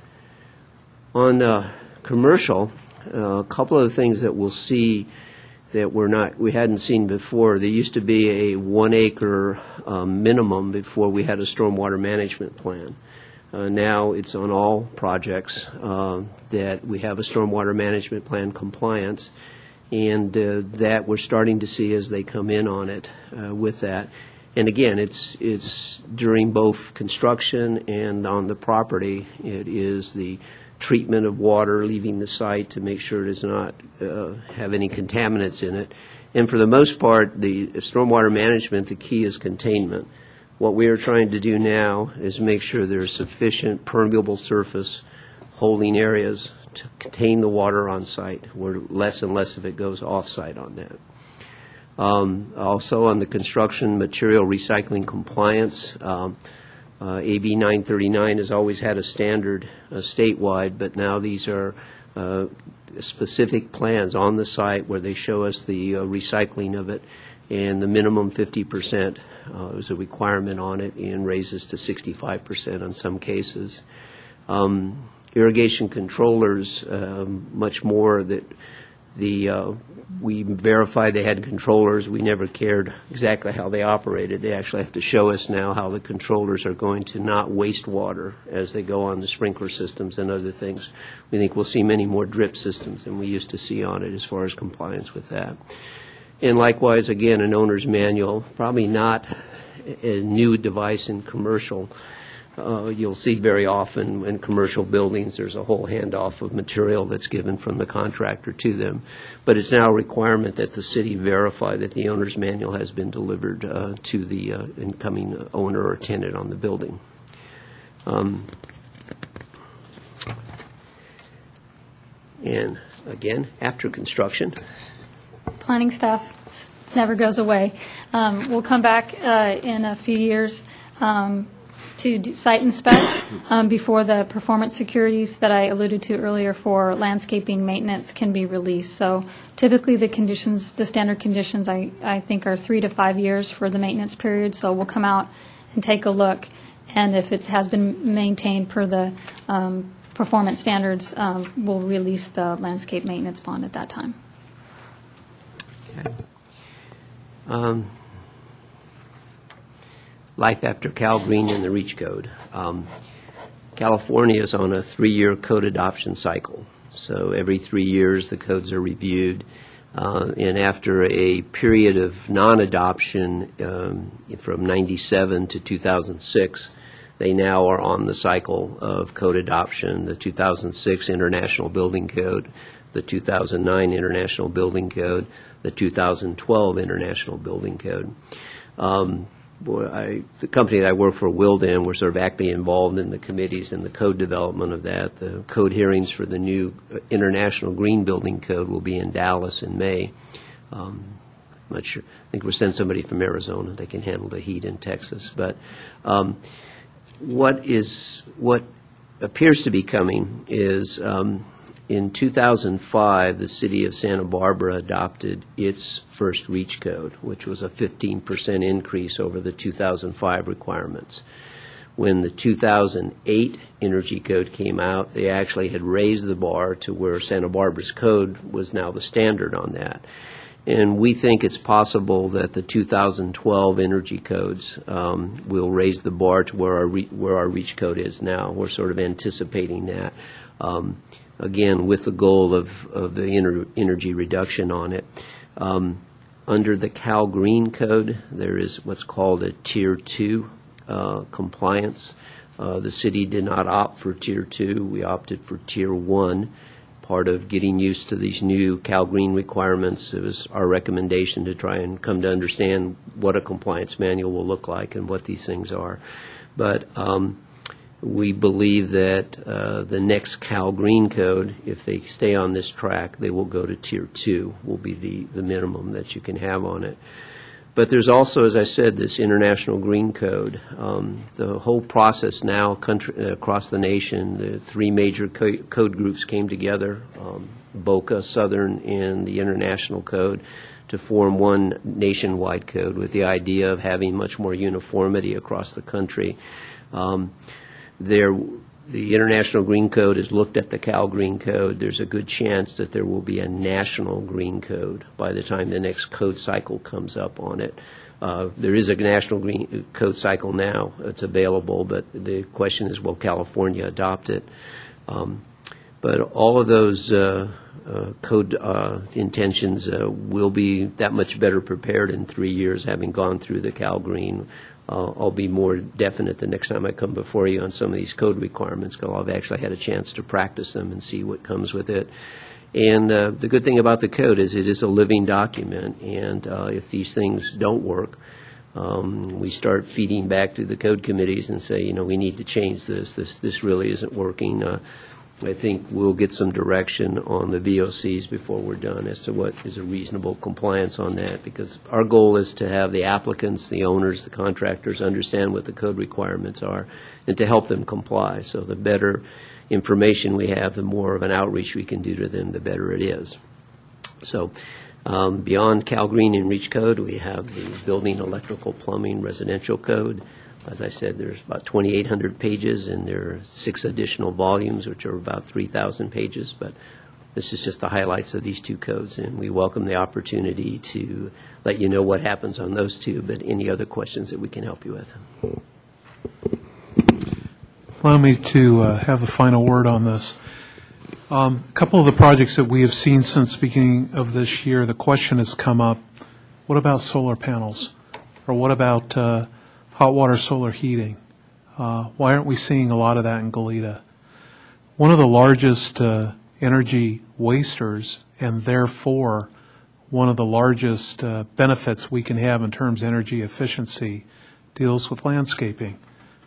On uh, commercial, uh, a couple of the things that we'll see that we're not, we hadn't seen before. There used to be a one acre um, minimum before we had a stormwater management plan. Uh, now it's on all projects uh, that we have a stormwater management plan compliance, and uh, that we're starting to see as they come in on it uh, with that. And again, it's it's during both construction and on the property. It is the treatment of water leaving the site to make sure it does not uh, have any contaminants in it. And for the most part, the stormwater management, the key is containment. What we are trying to do now is make sure there's sufficient permeable surface holding areas to contain the water on site, where less and less of it goes off site on that. Um, also on the construction material recycling compliance, um, uh, A B nine thirty-nine has always had a standard uh, statewide, but now these are uh, specific plans on the site where they show us the uh, recycling of it, and the minimum fifty percent uh, is a requirement on it, and raises to sixty-five percent in some cases. Um, irrigation controllers, um, much more that the uh, we verified they had controllers. We never cared exactly how they operated. They actually have to show us now how the controllers are going to not waste water as they go on the sprinkler systems and other things. We think we'll see many more drip systems than we used to see on it as far as compliance with that. And likewise, again, an owner's manual, probably not a new device in commercial. Uh, you'll see very often in commercial buildings there's a whole handoff of material that's given from the contractor to them. But it's now a requirement that the city verify that the owner's manual has been delivered uh, to the uh, incoming owner or tenant on the building. Um, and again, after construction, Planning staff never goes away. Um, We'll come back uh, in a few years um, to do site inspect um, before the performance securities that I alluded to earlier for landscaping maintenance can be released. So typically the conditions, the standard conditions, I, I think are three to five years for the maintenance period. So we'll come out and take a look, and if it has been maintained per the um, performance standards, um, we'll release the landscape maintenance bond at that time. Okay. Um, life after Cal Green and the REACH code. Um, California is on a three-year code adoption cycle. So every three years the codes are reviewed. Uh, and after a period of non-adoption um, from ninety-seven to two thousand six, they now are on the cycle of code adoption, the two thousand six International Building Code, the two thousand nine International Building Code, the two thousand twelve International Building Code. Um, boy, I, the company that I work for, Willdan, we're sort of actively involved in the committees and the code development of that. The code hearings for the new International Green Building Code will be in Dallas in May. Um, I'm not sure. I think we'll send somebody from Arizona. They can handle the heat in Texas. But um, what is what appears to be coming is um, in two thousand five, the city of Santa Barbara adopted its first REACH code, which was a fifteen percent increase over the two thousand five requirements. When the two thousand eight Energy Code came out, they actually had raised the bar to where Santa Barbara's code was now the standard on that. And we think it's possible that the two thousand twelve energy codes um, will raise the bar to where our re- where our REACH code is now. We're sort of anticipating that. Um, Again, with the goal of, of the ener- energy reduction on it. Um, under the Cal Green Code, there is what's called a Tier two uh, compliance. Uh, the city did not opt for Tier two. We opted for Tier one. Part of getting used to these new Cal Green requirements, it was our recommendation to try and come to understand what a compliance manual will look like and what these things are. But um, we believe that uh, the next Cal Green Code, if they stay on this track, they will go to Tier two, will be the, the minimum that you can have on it. But there's also, as I said, this International Green Code. Um, the whole process now country, uh, across the nation, the three major co- code groups came together, um, BOCA, Southern, and the International Code, to form one nationwide code with the idea of having much more uniformity across the country. Um, There, the International Green Code has looked at the Cal Green Code. There's a good chance that there will be a national green code by the time the next code cycle comes up on it. Uh, there is a national green code cycle now. It's available, but the question is, will California adopt it? Um, but all of those uh, uh, code uh, intentions uh, will be that much better prepared in three years, having gone through the Cal Green. Uh, I'll be more definite the next time I come before you on some of these code requirements, because I've actually had a chance to practice them and see what comes with it. And uh, the good thing about the code is it is a living document, and uh, if these things don't work, um, we start feeding back to the code committees and say, you know, we need to change this. This this really isn't working. Uh, I think we'll get some direction on the V O Cs before we're done as to what is a reasonable compliance on that, because our goal is to have the applicants, the owners, the contractors understand what the code requirements are and to help them comply. So the better information we have, the more of an outreach we can do to them, the better it is. So um, beyond Cal Green and REACH code, we have the building, electrical, plumbing, residential code. As I said, there's about twenty-eight hundred pages, and there are six additional volumes, which are about three thousand pages. But this is just the highlights of these two codes, and we welcome the opportunity to let you know what happens on those two, but any other questions that we can help you with. Allow me to uh, have the final word on this. Um, a couple of the projects that we have seen since the beginning of this year, the question has come up, what about solar panels? Or what about uh, hot water solar heating? Uh, why aren't we seeing a lot of that in Goleta? One of the largest uh, energy wasters, and therefore one of the largest uh, benefits we can have in terms of energy efficiency, deals with landscaping.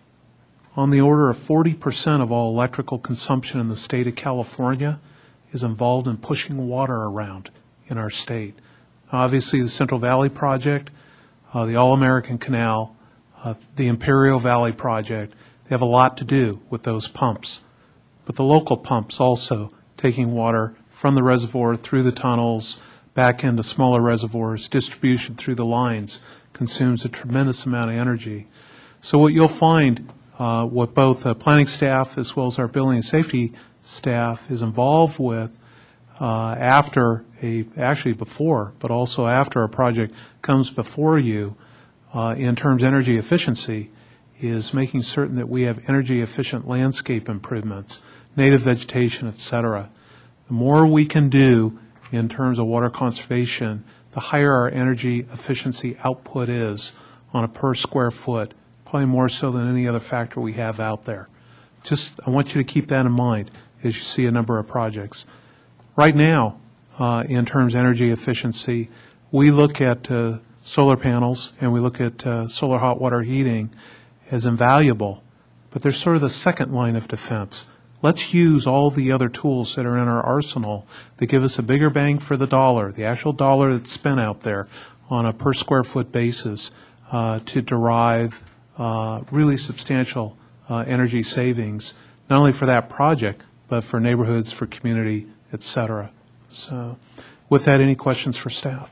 On the order of forty percent of all electrical consumption in the state of California is involved in pushing water around in our state. Obviously, the Central Valley Project, uh, the All-American Canal, uh, the Imperial Valley Project, they have a lot to do with those pumps. But the local pumps also taking water from the reservoir through the tunnels, back into smaller reservoirs, distribution through the lines consumes a tremendous amount of energy. So what you'll find, uh, what both the planning staff as well as our building and safety staff is involved with uh, after a, actually before, but also after a project comes before you uh, in terms of energy efficiency, is making certain that we have energy efficient landscape improvements, native vegetation, et cetera. The more we can do in terms of water conservation, the higher our energy efficiency output is on a per square foot, probably more so than any other factor we have out there. Just, I want you to keep that in mind as you see a number of projects. Right now, uh, in terms of energy efficiency, we look at uh, solar panels and we look at uh, solar hot water heating as invaluable, but they're sort of the second line of defense. Let's use all the other tools that are in our arsenal that give us a bigger bang for the dollar, the actual dollar that's spent out there on a per square foot basis uh, to derive uh, really substantial uh, energy savings, not only for that project, but for neighborhoods, for community, et cetera. So with that, any questions for staff?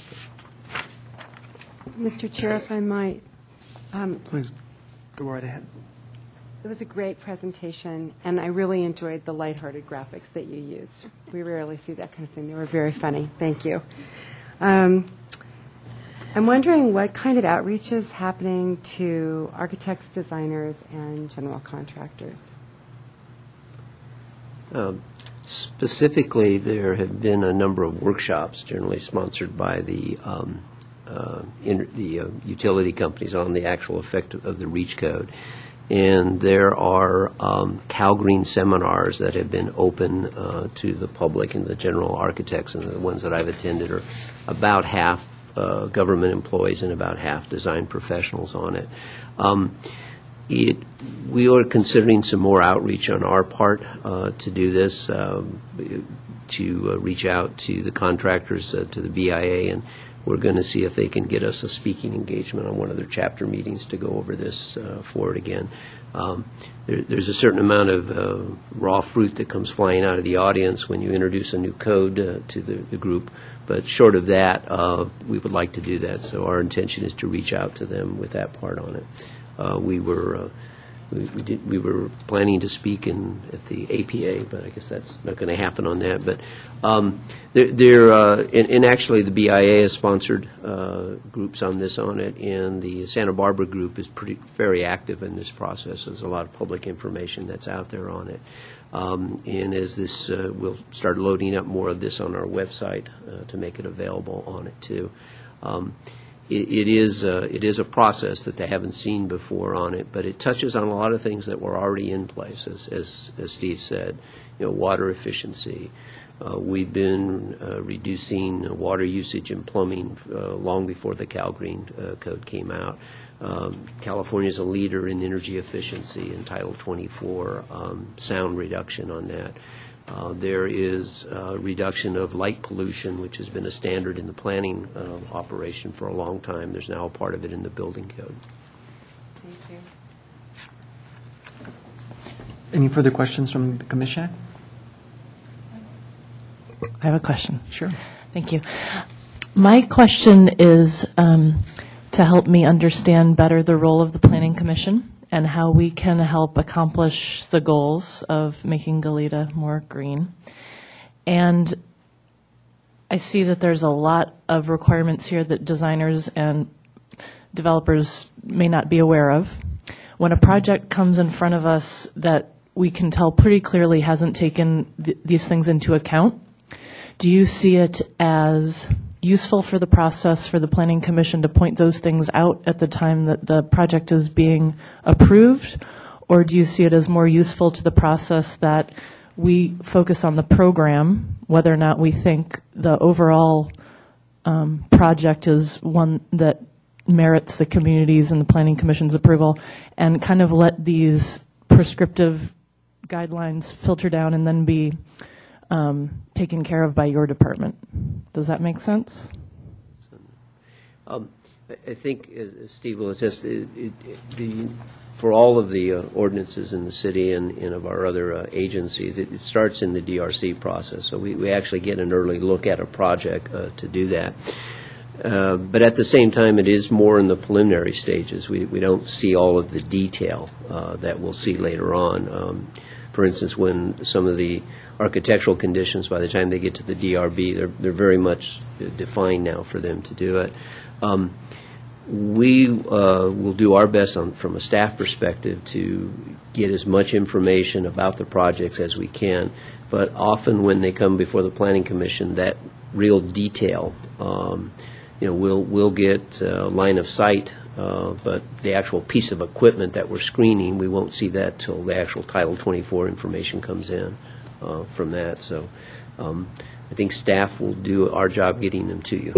Mister Chair, if I might. Um, Please, go right ahead. It was a great presentation, and I really enjoyed the lighthearted graphics that you used. We rarely see that kind of thing. They were very funny. Thank you. Um, I'm wondering what kind of outreach is happening to architects, designers, and general contractors. Um, specifically, there have been a number of workshops, generally sponsored by the um, uh, in, the uh, utility companies, on the actual effect of the REACH code. And there are um, Cal Green seminars that have been open uh, to the public and the general architects, and the ones that I've attended are about half uh, government employees and about half design professionals on it. Um, it. We are considering some more outreach on our part uh, to do this, um, to uh, reach out to the contractors, uh, to the B I A, and we're going to see if they can get us a speaking engagement on one of their chapter meetings to go over this uh, forward again. Um, there, there's a certain amount of uh, raw fruit that comes flying out of the audience when you introduce a new code uh, to the, the group. But short of that, uh, we would like to do that. So our intention is to reach out to them with that part on it. Uh, we were uh, we, we did, we were planning to speak in, at the A P A, but I guess that's not going to happen on that. But um, there, there uh, and, and actually the B I A has sponsored uh, groups on this on it, and the Santa Barbara group is pretty very active in this process. There's a lot of public information that's out there on it. Um, and as this, uh, we'll start loading up more of this on our website uh, to make it available on it too. Um, It, it is uh, it is a process that they haven't seen before on it, but it touches on a lot of things that were already in place, as as, as Steve said. You know, water efficiency. Uh, we've been uh, reducing water usage and plumbing uh, long before the Cal Green uh, Code came out. Um, California is a leader in energy efficiency in Title twenty-four, um, sound reduction on that. Uh, there is a reduction of light pollution, which has been a standard in the planning uh, operation for a long time. There's now a part of it in the building code. Thank you. Any further questions from the commission? I have a question. Sure. Thank you. My question is um, to help me understand better the role of the Planning Commission and how we can help accomplish the goals of making Goleta more green. And I see that there's a lot of requirements here that designers and developers may not be aware of. When a project comes in front of us that we can tell pretty clearly hasn't taken th- these things into account, do you see it as useful for the process for the Planning Commission to point those things out at the time that the project is being approved? Or do you see it as more useful to the process that we focus on the program, whether or not we think the overall um, project is one that merits the community's and the Planning Commission's approval, and kind of let these prescriptive guidelines filter down and then be Um, taken care of by your department? Does that make sense? Um, I think, as as Steve will attest, it, it, it, the, for all of the uh, ordinances in the city and, and of our other uh, agencies, it, it starts in the D R C process. So we, we actually get an early look at a project uh, to do that. Uh, but at the same time, it is more in the preliminary stages. We, we don't see all of the detail uh, that we'll see later on. Um, for instance, when some of the architectural conditions, by the time they get to the D R B, they're, they're very much defined now for them to do it. Um, we uh, will do our best on, from a staff perspective to get as much information about the projects as we can, but often when they come before the Planning Commission, that real detail, um, you know, we'll, we'll get uh, line of sight, uh, but the actual piece of equipment that we're screening, we won't see that till the actual Title twenty-four information comes in. Uh, from that. So um, I think staff will do our job getting them to you.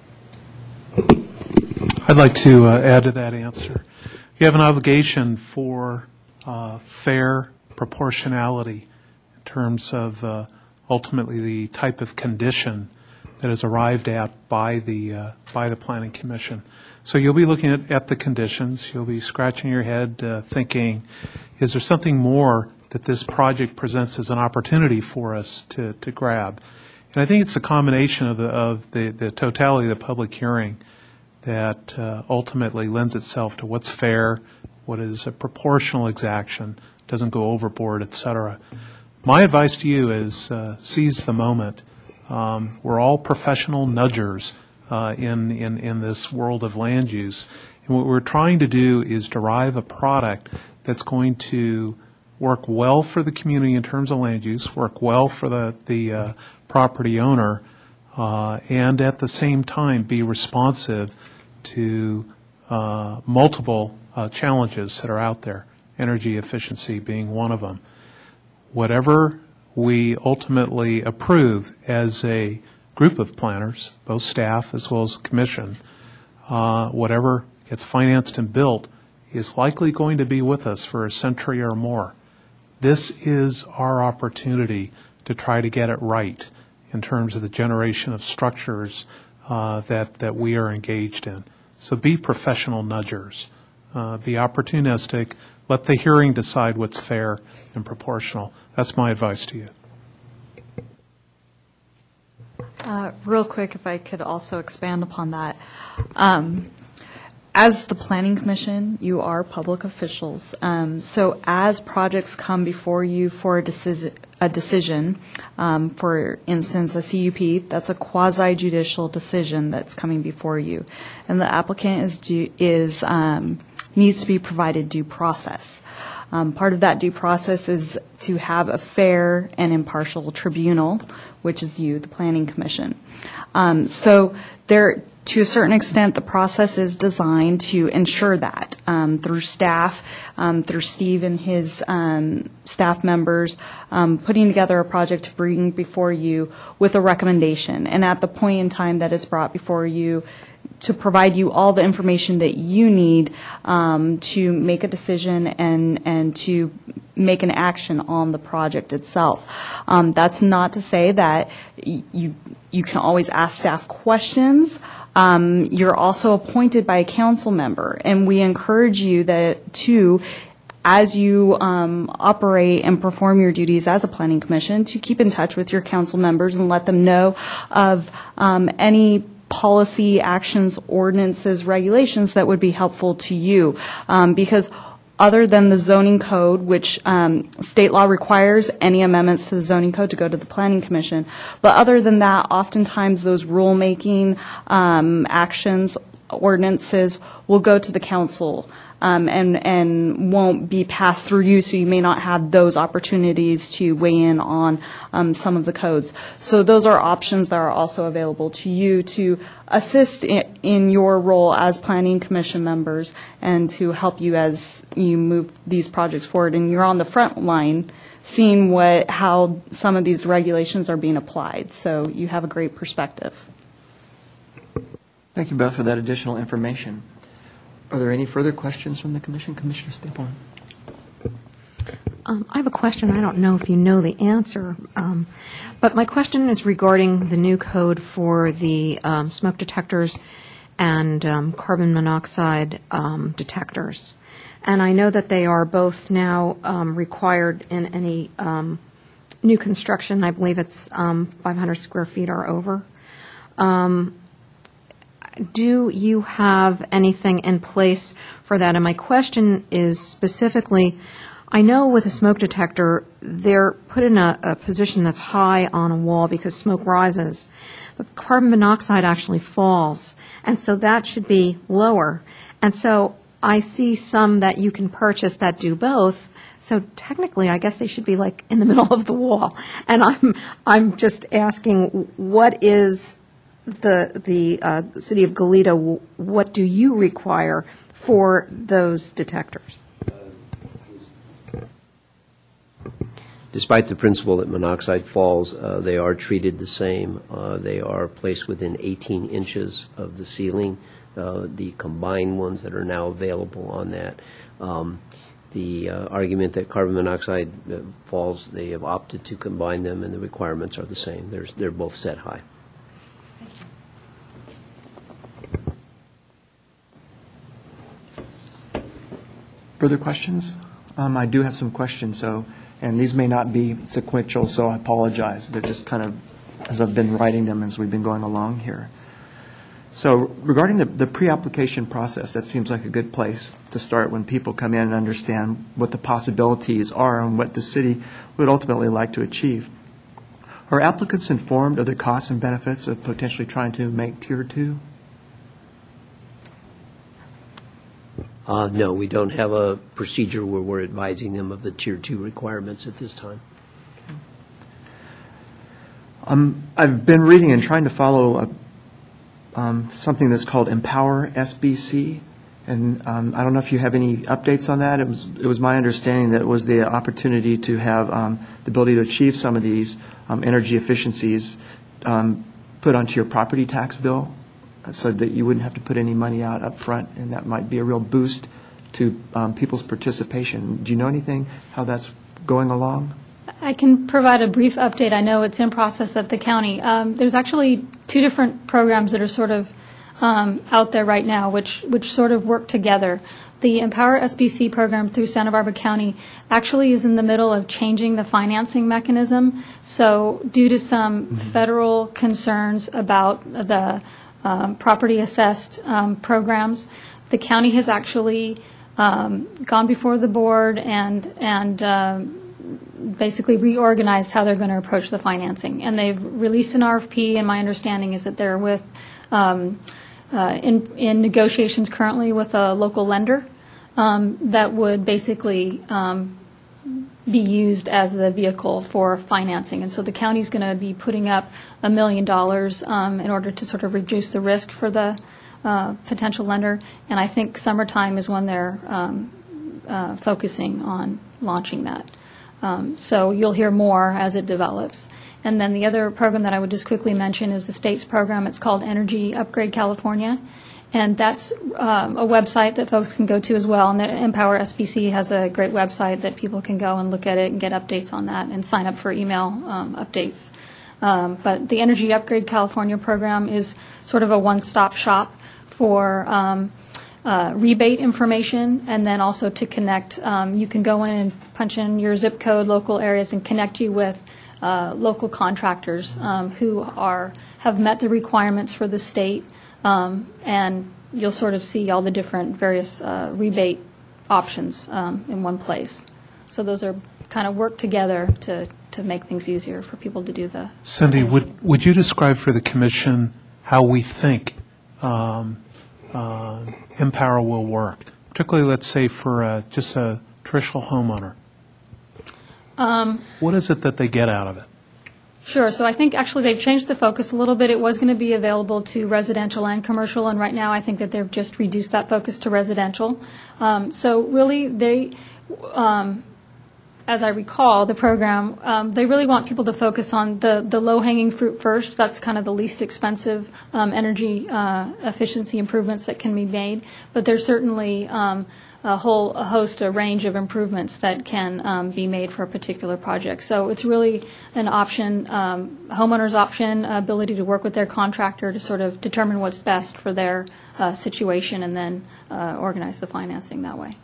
I'd like to uh, add to that answer. You have an obligation for uh, fair proportionality in terms of uh, ultimately the type of condition that is arrived at by the uh, by the Planning Commission. So you'll be looking at, at the conditions. You'll be scratching your head uh, thinking, is there something more that this project presents as an opportunity for us to, to grab? And I think it's a combination of the, of the, the totality of the public hearing that uh, ultimately lends itself to what's fair, what is a proportional exaction, doesn't go overboard, et cetera. My advice to you is uh, seize the moment. Um, we're all professional nudgers uh, in, in, in this world of land use. And what we're trying to do is derive a product that's going to work well for the community in terms of land use, work well for the, the uh, property owner, uh, and at the same time be responsive to uh, multiple uh, challenges that are out there, energy efficiency being one of them. Whatever we ultimately approve as a group of planners, both staff as well as the commission, uh, whatever gets financed and built is likely going to be with us for a century or more. This is our opportunity to try to get it right in terms of the generation of structures uh, that, that we are engaged in. So be professional nudgers. Uh, be opportunistic. Let the hearing decide what's fair and proportional. That's my advice to you. Uh, real quick, if I could also expand upon that. Um, as the Planning Commission, you are public officials. Um, so as projects come before you for a decision, a decision, um, for instance, a C U P, that's a quasi-judicial decision that's coming before you. And the applicant is due, is um, needs to be provided due process. Um, part of that due process is to have a fair and impartial tribunal, which is you, the Planning Commission. Um, so there, to a certain extent, the process is designed to ensure that um, through staff, um, through Steve and his um, staff members, um, putting together a project to bring before you with a recommendation. And at the point in time that it's brought before you, to provide you all the information that you need um, to make a decision and, and to make an action on the project itself. Um, that's not to say that y- you you can always ask staff questions. Um, you're also appointed by a council member, and we encourage you that to, as you um, operate and perform your duties as a planning commission, to keep in touch with your council members and let them know of um, any policy, actions, ordinances, regulations that would be helpful to you. Um, because other than the zoning code, which um, state law requires any amendments to the zoning code to go to the Planning Commission, but other than that, oftentimes those rulemaking um, actions, ordinances will go to the council um, and, and won't be passed through you, so you may not have those opportunities to weigh in on um, some of the codes. So those are options that are also available to you to assist in, in your role as Planning Commission members and to help you as you move these projects forward. And you're on the front line seeing what, how some of these regulations are being applied. So you have a great perspective. Thank you, Beth, for that additional information. Are there any further questions from the Commission? Commissioner Stapleton. Um, I have a question. I don't know if you know the answer, um, but my question is regarding the new code for the um, smoke detectors and um, carbon monoxide um, detectors. And I know that they are both now um, required in any um, new construction. I believe it's um, five hundred square feet or over. Um, Do you have anything in place for that? And my question is specifically, I know with a smoke detector, they're put in a, a position that's high on a wall because smoke rises, but carbon monoxide actually falls, and so that should be lower. And so I see some that you can purchase that do both. So technically, I guess they should be like in the middle of the wall. And I'm I'm just asking, what is the the uh, City of Goleta, what do you require for those detectors? Despite the principle that monoxide falls, uh, they are treated the same. Uh, they are placed within eighteen inches of the ceiling, uh, the combined ones that are now available on that. Um, the uh, argument that carbon monoxide uh, falls, they have opted to combine them, and the requirements are the same. They're, they're both set high. Further questions? Um, I do have some questions, so, and these may not be sequential, so I apologize. They're just kind of as I've been writing them as we've been going along here. So regarding the, the pre-application process, that seems like a good place to start when people come in and understand what the possibilities are and what the city would ultimately like to achieve. Are applicants informed of the costs and benefits of potentially trying to make Tier two? Uh, no, we don't have a procedure where we're advising them of the Tier two requirements at this time. Um, I've been reading and trying to follow a Um, something that's called Empower S B C, and um, I don't know if you have any updates on that. It was it was my understanding that it was the opportunity to have um, the ability to achieve some of these um, energy efficiencies um, put onto your property tax bill, so that you wouldn't have to put any money out up front, and that might be a real boost to um, people's participation. Do you know anything how that's going along? I can provide a brief update. I know it's in process at the county. Um, there's actually two different programs that are sort of um, out there right now, which which sort of work together. The Empower S B C program through Santa Barbara County actually is in the middle of changing the financing mechanism. So due to some mm-hmm. federal concerns about the um, property assessed um, programs, the county has actually um, gone before the board and, and um, basically reorganized how they're going to approach the financing. And they've released an R F P, and my understanding is that they're with, um, uh, in, in negotiations currently with a local lender um, that would basically um, be used as the vehicle for financing. And so the county's going to be putting up a million dollars um, in order to sort of reduce the risk for the uh, potential lender. And I think summertime is when they're um, uh, focusing on launching that. Um, so you'll hear more as it develops. And then the other program that I would just quickly mention is the state's program. It's called Energy Upgrade California. And that's um, a website that folks can go to as well. And the Empower S B C has a great website that people can go and look at it and get updates on that and sign up for email um, updates. Um, but the Energy Upgrade California program is sort of a one-stop shop for um, uh, rebate information, and then also to connect. Um, you can go in and punch in your zip code, local areas, and connect you with uh, local contractors um, who are have met the requirements for the state. Um, and you'll sort of see all the different various uh, rebate options um, in one place. So those are kind of work together to, to make things easier for people to do the. Cindy, would, would you describe for the Commission how we think um, uh, Empower will work, particularly, let's say, for uh, just a traditional homeowner? Um, what is it that they get out of it? Sure. So I think actually they've changed the focus a little bit. It was going to be available to residential and commercial, and right now I think that they've just reduced that focus to residential. Um, so really they, um, as I recall, the program, um, they really want people to focus on the, the low-hanging fruit first. That's kind of the least expensive um, energy uh, efficiency improvements that can be made. But there's certainly um, a whole a host, a range of improvements that can um, be made for a particular project. So it's really an option, um, homeowner's option, ability to work with their contractor to sort of determine what's best for their uh, situation and then uh, organize the financing that way.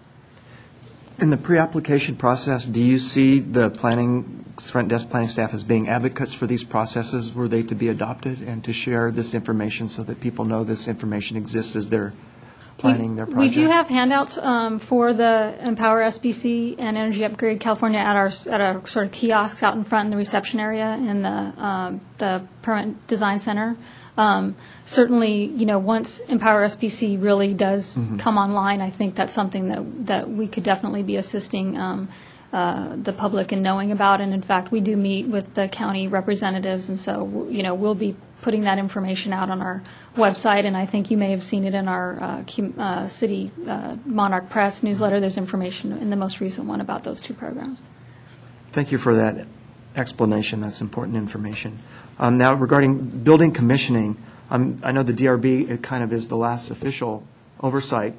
In the pre-application process, do you see the planning, front desk planning staff as being advocates for these processes? Were they to be adopted and to share this information so that people know this information exists as they're planning their project? We do have handouts um, for the Empower S B C and Energy Upgrade California at our at our sort of kiosks out in front in the reception area in the um, the Permanent Design Center. Um, certainly, you know, once Empower S B C really does mm-hmm. come online, I think that's something that that we could definitely be assisting um, uh, the public in knowing about. And in fact, we do meet with the county representatives, and so you know we'll be putting that information out on our website, and I think you may have seen it in our uh, uh, city uh, Monarch Press newsletter. There's information in the most recent one about those two programs. Thank you for that explanation. That's important information. Um, now, regarding building commissioning, um, I know the D R B, it kind of is the last official oversight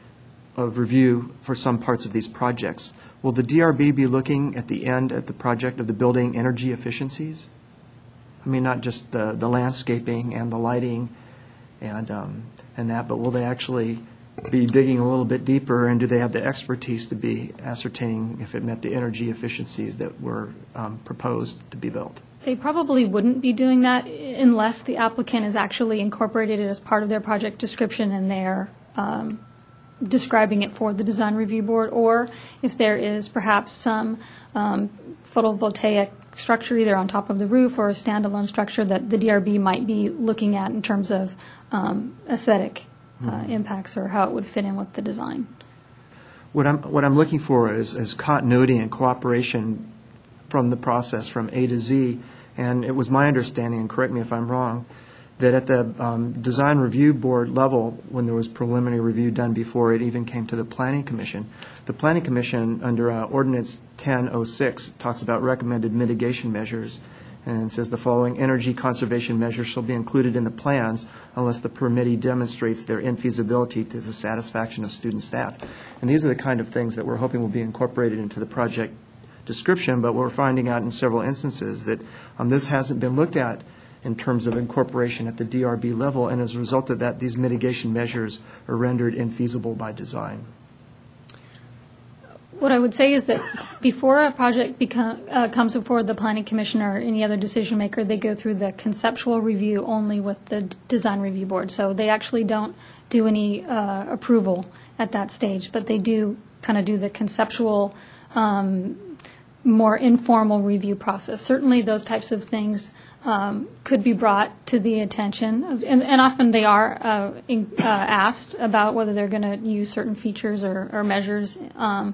of review for some parts of these projects. Will the D R B be looking at the end at the project of the building energy efficiencies? I mean, not just the, the landscaping and the lighting and um, and that, but will they actually be digging a little bit deeper, and do they have the expertise to be ascertaining if it met the energy efficiencies that were um, proposed to be built? They probably wouldn't be doing that unless the applicant has actually incorporated it as part of their project description and they're um, describing it for the design review board, or if there is perhaps some um, photovoltaic structure either on top of the roof or a standalone structure that the D R B might be looking at in terms of um, aesthetic uh, mm-hmm. impacts or how it would fit in with the design. What I'm what I'm looking for is, is continuity and cooperation from the process from A to Z. And it was my understanding, and correct me if I'm wrong, that at the um, design review board level, when there was preliminary review done before it even came to the Planning Commission, the Planning Commission under uh, Ordinance ten oh six talks about recommended mitigation measures, and it says the following: energy conservation measures shall be included in the plans unless the permittee demonstrates their infeasibility to the satisfaction of student staff. And these are the kind of things that we're hoping will be incorporated into the project description, but we're finding out in several instances that um, this hasn't been looked at in terms of incorporation at the D R B level, and as a result of that, these mitigation measures are rendered infeasible by design. What I would say is that before a project become, uh, comes before the Planning Commission or any other decision maker, they go through the conceptual review only with the d- Design Review Board. So they actually don't do any uh, approval at that stage, but they do kind of do the conceptual, um, more informal review process. Certainly those types of things um, could be brought to the attention, of, and, and often they are uh, in, uh, asked about whether they're going to use certain features or, or measures um,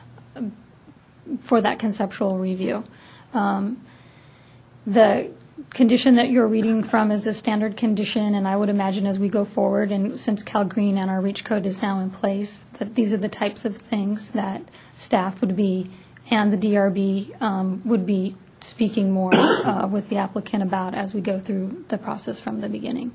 for that conceptual review. Um, the condition that you're reading from is a standard condition, and I would imagine as we go forward, and since CalGreen and our REACH code is now in place, that these are the types of things that staff would be, and the D R B um, would be speaking more uh, with the applicant about as we go through the process from the beginning.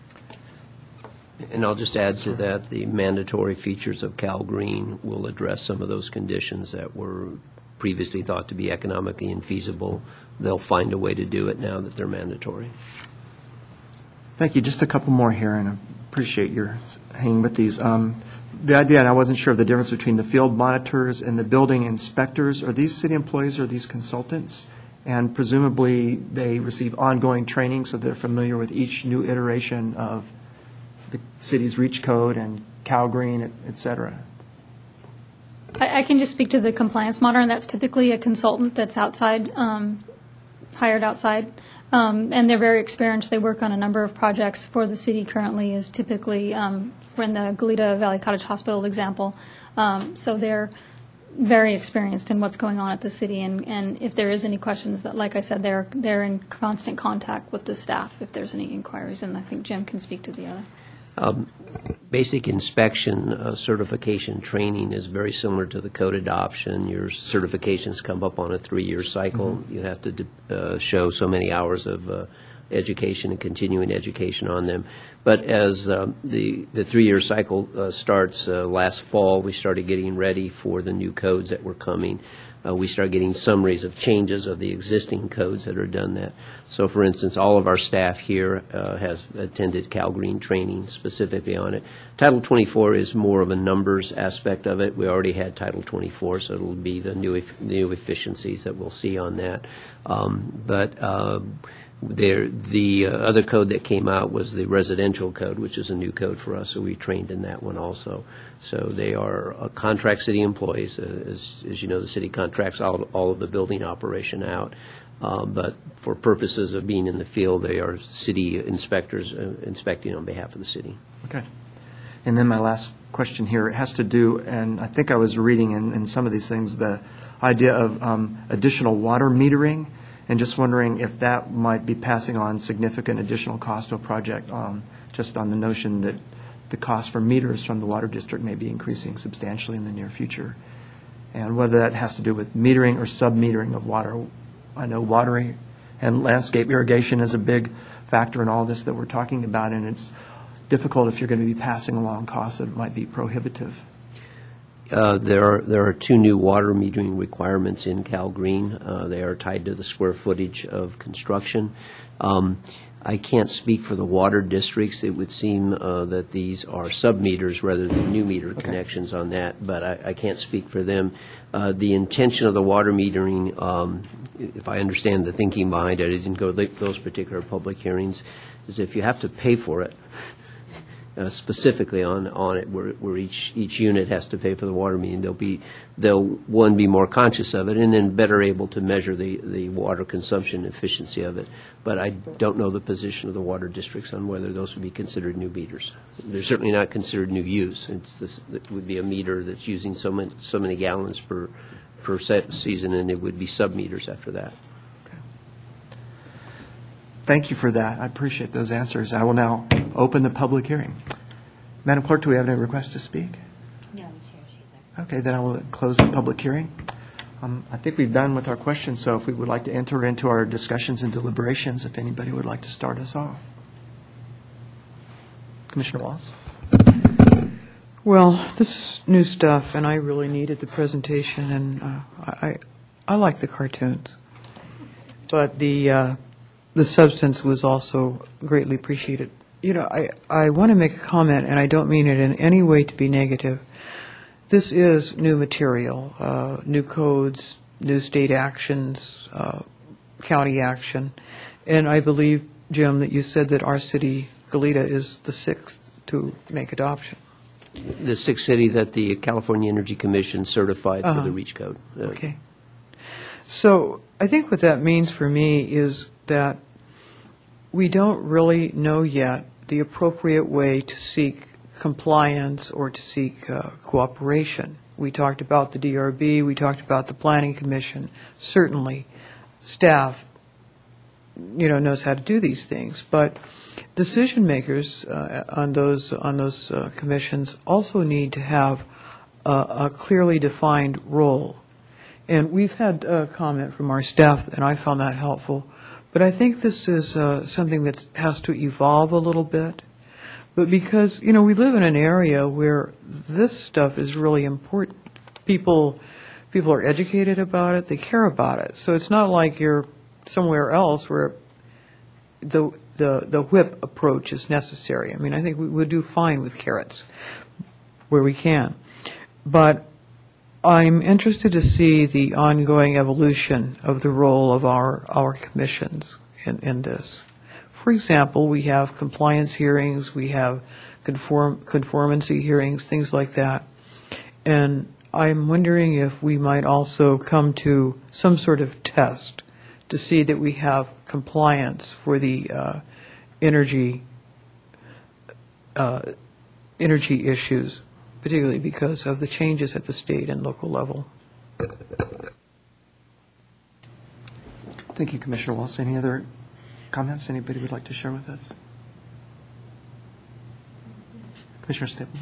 And I'll just add to that, the mandatory features of CalGreen will address some of those conditions that were previously thought to be economically infeasible. They'll find a way to do it now that they're mandatory. Thank you. Just a couple more here, and I appreciate your hanging with these. Um, the idea, and I wasn't sure of the difference between the field monitors and the building inspectors. Are these city employees or are these consultants? And presumably they receive ongoing training so they're familiar with each new iteration of the city's REACH code and CalGreen, et, et cetera. I, I can just speak to the compliance monitor, and that's typically a consultant that's outside, um, hired outside. Um, and they're very experienced. They work on a number of projects for the city currently, is typically um, in the Goleta Valley Cottage Hospital example. Um, so they're very experienced in what's going on at the city, and, and if there is any questions, that, like I said, they're they're in constant contact with the staff if there's any inquiries, and I think Jim can speak to the other. Um, basic inspection uh, certification training is very similar to the code adoption. Your certifications come up on a three-year cycle. Mm-hmm. You have to uh, show so many hours of uh, education and continuing education on them. But as um, the, the three-year cycle uh, starts uh, last fall, we started getting ready for the new codes that were coming. Uh, we started getting summaries of changes of the existing codes that are done that. So, for instance, all of our staff here uh, has attended CalGreen training specifically on it. Title twenty-four is more of a numbers aspect of it. We already had Title twenty-four, so it'll be the new, e- new efficiencies that we'll see on that. Um, but uh, there, the uh, other code that came out was the residential code, which is a new code for us, so we trained in that one also. So they are uh, contract city employees. Uh, as, as you know, the city contracts all, all of the building operation out. Uh, but for purposes of being in the field, they are city inspectors uh, inspecting on behalf of the city. Okay. And then my last question here, it has to do, and I think I was reading in, in some of these things, the idea of um, additional water metering, and just wondering if that might be passing on significant additional cost to a project, um, just on the notion that the cost for meters from the water district may be increasing substantially in the near future, and whether that has to do with metering or sub-metering of water. I know watering and landscape irrigation is a big factor in all this that we're talking about, and it's difficult if you're going to be passing along costs that might be prohibitive. Uh, there are there are two new water metering requirements in CalGreen. Uh, they are tied to the square footage of construction. Um, I can't speak for the water districts. It would seem uh, that these are sub-meters rather than new meter okay. connections on that, but I, I can't speak for them. Uh, the intention of the water metering, um, if I understand the thinking behind it, I didn't go to those particular public hearings, is if you have to pay for it, Uh, specifically on on it, where where each each unit has to pay for the water metering, they'll be they'll one be more conscious of it, and then better able to measure the the water consumption efficiency of it. But I don't know the position of the water districts on whether those would be considered new meters. They're certainly not considered new use. It's this, it would be a meter that's using so many so many gallons per per set season, and it would be sub meters after that. Thank you for that. I appreciate those answers. I will now open the public hearing. Madam Clerk, do we have any requests to speak? No, Chair Sheeler. Okay, then I will close the public hearing. Um, I think we've done with our questions, so if we would like to enter into our discussions and deliberations, if anybody would like to start us off. Commissioner Wallace. Well, this is new stuff, and I really needed the presentation, and uh, I, I like the cartoons. But the uh, the substance was also greatly appreciated. You know, I, I want to make a comment, and I don't mean it in any way to be negative. This is new material, uh, new codes, new state actions, uh, county action, and I believe, Jim, that you said that our city, Goleta, is the sixth to to make adoption. The sixth city that the California Energy Commission certified Uh-huh. for the REACH code. Uh, Okay. So I think what that means for me is that we don't really know yet the appropriate way to seek compliance or to seek uh, cooperation. We talked about the D R B, we talked about the Planning Commission. Certainly, staff, you know, knows how to do these things, but decision makers uh, on those on those uh, commissions also need to have a, a clearly defined role. And we've had a comment from our staff, and I found that helpful. But I think this is uh, something that has to evolve a little bit. But because, you know, we live in an area where this stuff is really important. People, people are educated about it, they care about it. So it's not like you're somewhere else where the, the, the whip approach is necessary. I mean, I think we would do fine with carrots where we can. But I'm interested to see the ongoing evolution of the role of our, our commissions in, in this. For example, we have compliance hearings, we have conform, conformancy hearings, things like that. And I'm wondering if we might also come to some sort of test to see that we have compliance for the uh, energy uh, energy issues, particularly because of the changes at the state and local level. Thank you, Commissioner Walsh. Any other comments anybody would like to share with us? Commissioner Stapleman.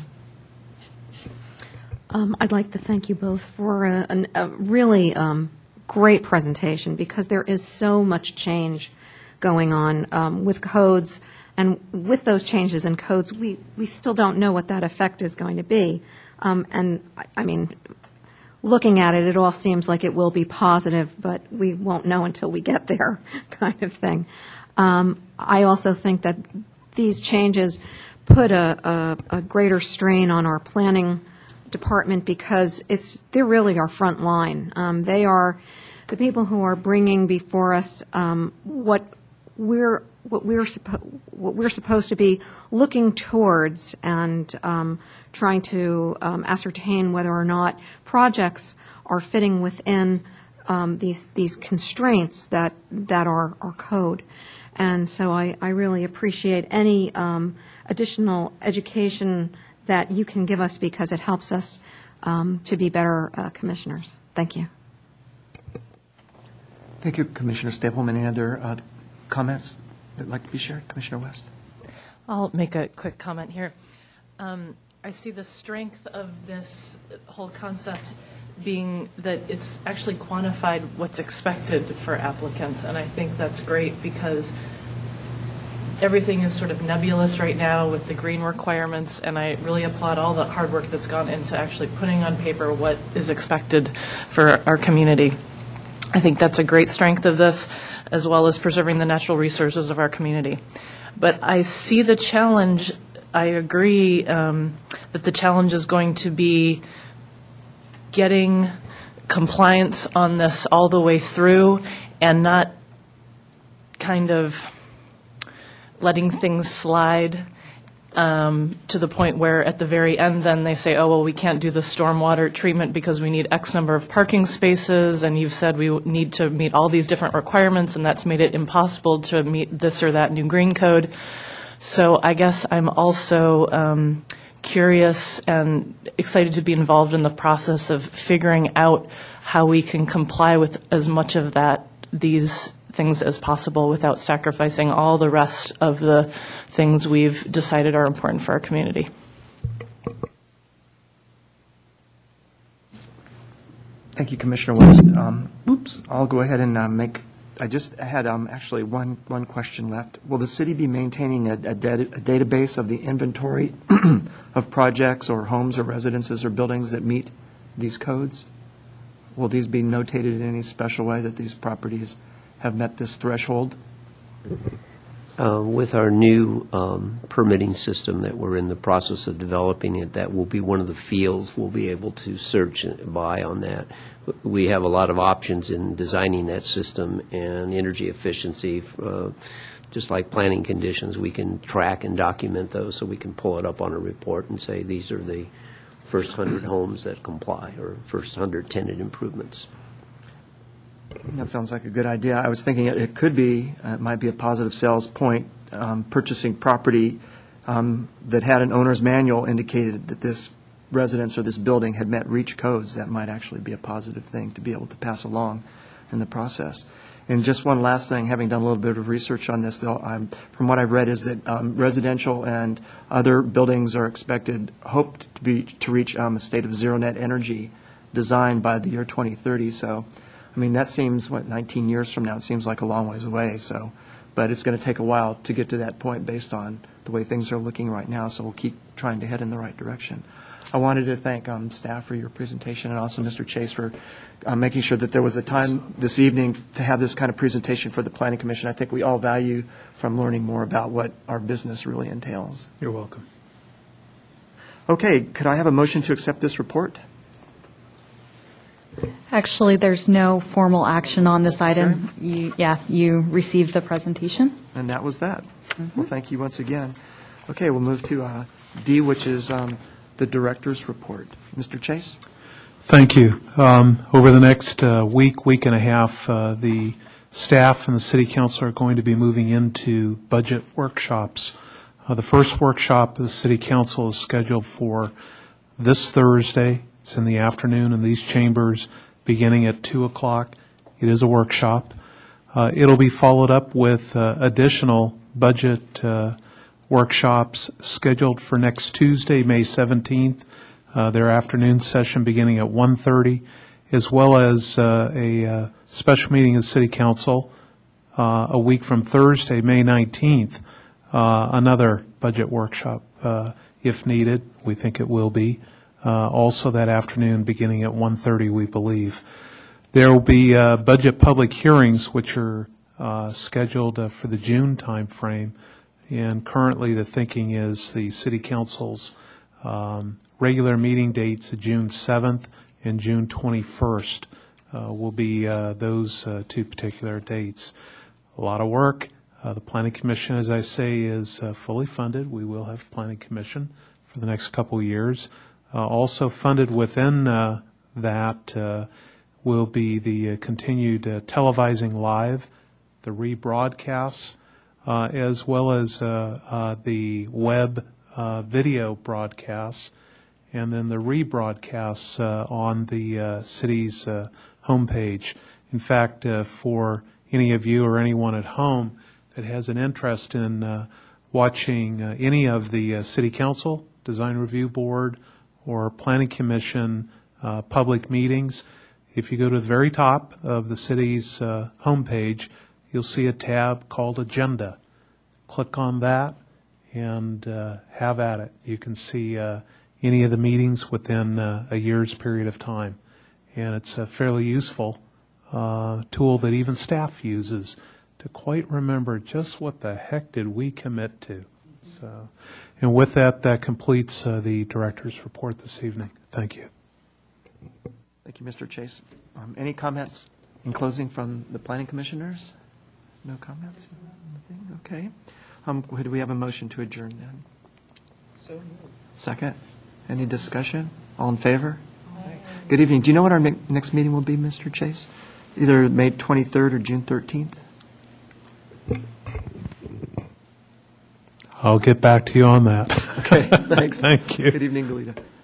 Um, I'd like to thank you both for a, an, a really um, great presentation, because there is so much change going on um, with codes, and with those changes in codes, we, we still don't know what that effect is going to be. Um, and, I, I mean, looking at it, it all seems like it will be positive, but we won't know until we get there, kind of thing. Um, I also think that these changes put a, a, a greater strain on our planning department, because it's they're really our front line. Um, they are the people who are bringing before us um, what we're what we're suppo- what we're supposed to be looking towards, and um, trying to um, ascertain whether or not projects are fitting within um, these these constraints that that are our code. And so I, I really appreciate any um, additional education that you can give us, because it helps us um, to be better uh, commissioners. Thank you. Thank you, Commissioner Stapleman. Any other uh, comments that would like to be shared? Commissioner West. I'll make a quick comment here. Um, I see the strength of this whole concept being that it's actually quantified what's expected for applicants, and I think that's great, because everything is sort of nebulous right now with the green requirements, and I really applaud all the hard work that's gone into actually putting on paper what is expected for our community. I think that's a great strength of this, as well as preserving the natural resources of our community. But I see the challenge, I agree um, that the challenge is going to be getting compliance on this all the way through, and not kind of letting things slide um, to the point where at the very end then they say, oh, well, we can't do the stormwater treatment because we need X number of parking spaces, and you've said we need to meet all these different requirements, and that's made it impossible to meet this or that new green code. So I guess I'm also um, curious and excited to be involved in the process of figuring out how we can comply with as much of that, these things as possible, without sacrificing all the rest of the things we've decided are important for our community. Thank you, Commissioner West. Um, oops, I'll go ahead and uh, make, I just had um, actually one, one question left. Will the city be maintaining a, a, data, a database of the inventory of projects or homes or residences or buildings that meet these codes? Will these be notated in any special way that these properties have met this threshold? Uh, with our new um, permitting system that we're in the process of developing, it, that will be one of the fields we'll be able to search by on that. We have a lot of options in designing that system, and energy efficiency, uh, just like planning conditions, we can track and document those so we can pull it up on a report and say these are the first hundred homes that comply or first hundred tenant improvements. That sounds like a good idea. I was thinking it, it could be, uh, it might be a positive sales point, um, purchasing property um, that had an owner's manual indicated that this residence or this building had met REACH codes. That might actually be a positive thing to be able to pass along in the process. And just one last thing, having done a little bit of research on this, though, I'm, from what I've read is that um, residential and other buildings are expected, hoped to be to reach um, a state of zero net energy design by the year twenty thirty. So, I mean, that seems, what, nineteen years from now, it seems like a long ways away. So, but it's going to take a while to get to that point based on the way things are looking right now. So we'll keep trying to head in the right direction. I wanted to thank um, staff for your presentation and also Mister Chase for uh, making sure that there was a time this evening to have this kind of presentation for the Planning Commission. I think we all value from learning more about what our business really entails. You're welcome. Okay, could I have a motion to accept this report? Actually, there's no formal action on this item. You, yeah, you received the presentation. And that was that. Mm-hmm. Well, thank you once again. Okay, we'll move to uh, D, which is um, the director's report. Mister Chase? Thank you. Um, over the next uh, week, week and a half, uh, the staff and the City Council are going to be moving into budget workshops. Uh, the first workshop of the City Council is scheduled for this Thursday. It's in the afternoon in these chambers, beginning at two o'clock. It is a workshop. Uh, it'll be followed up with uh, additional budget uh, workshops scheduled for next Tuesday, May seventeenth, uh, their afternoon session beginning at one thirty, as well as uh, a uh, special meeting of the City Council uh, a week from Thursday, May nineteenth, uh, another budget workshop uh, if needed. We think it will be. Uh, also that afternoon beginning at one thirty, we believe. There will be uh, budget public hearings, which are uh, scheduled uh, for the June timeframe. And currently the thinking is the City Council's um, regular meeting dates of June seventh and June twenty-first uh, will be uh, those uh, two particular dates. A lot of work. Uh, the Planning Commission, as I say, is uh, fully funded. We will have Planning Commission for the next couple of years. Uh, also funded within uh, that uh, will be the uh, continued uh, televising live, the rebroadcasts, uh, as well as uh, uh, the web uh, video broadcasts, and then the rebroadcasts uh, on the uh, city's uh, homepage. In fact, uh, for any of you or anyone at home that has an interest in uh, watching uh, any of the uh, City Council, Design Review Board, or Planning Commission uh, public meetings, if you go to the very top of the city's uh, homepage, you'll see a tab called Agenda. Click on that and uh, have at it. You can see uh, any of the meetings within uh, a year's period of time. And it's a fairly useful uh, tool that even staff uses to quite remember just what the heck did we commit to. So, and with that, that completes uh, the director's report this evening. Thank you. Thank you, Mister Chase. Um, any comments in closing from the planning commissioners? No comments? Nothing? Okay. Um, do we have a motion to adjourn then? So moved. Second. Any discussion? All in favor? Aye. Good evening. Do you know what our ne- next meeting will be, Mister Chase? Either May twenty-third or June thirteenth? I'll get back to you on that. Okay, thanks. Thank you. Good evening, Galita.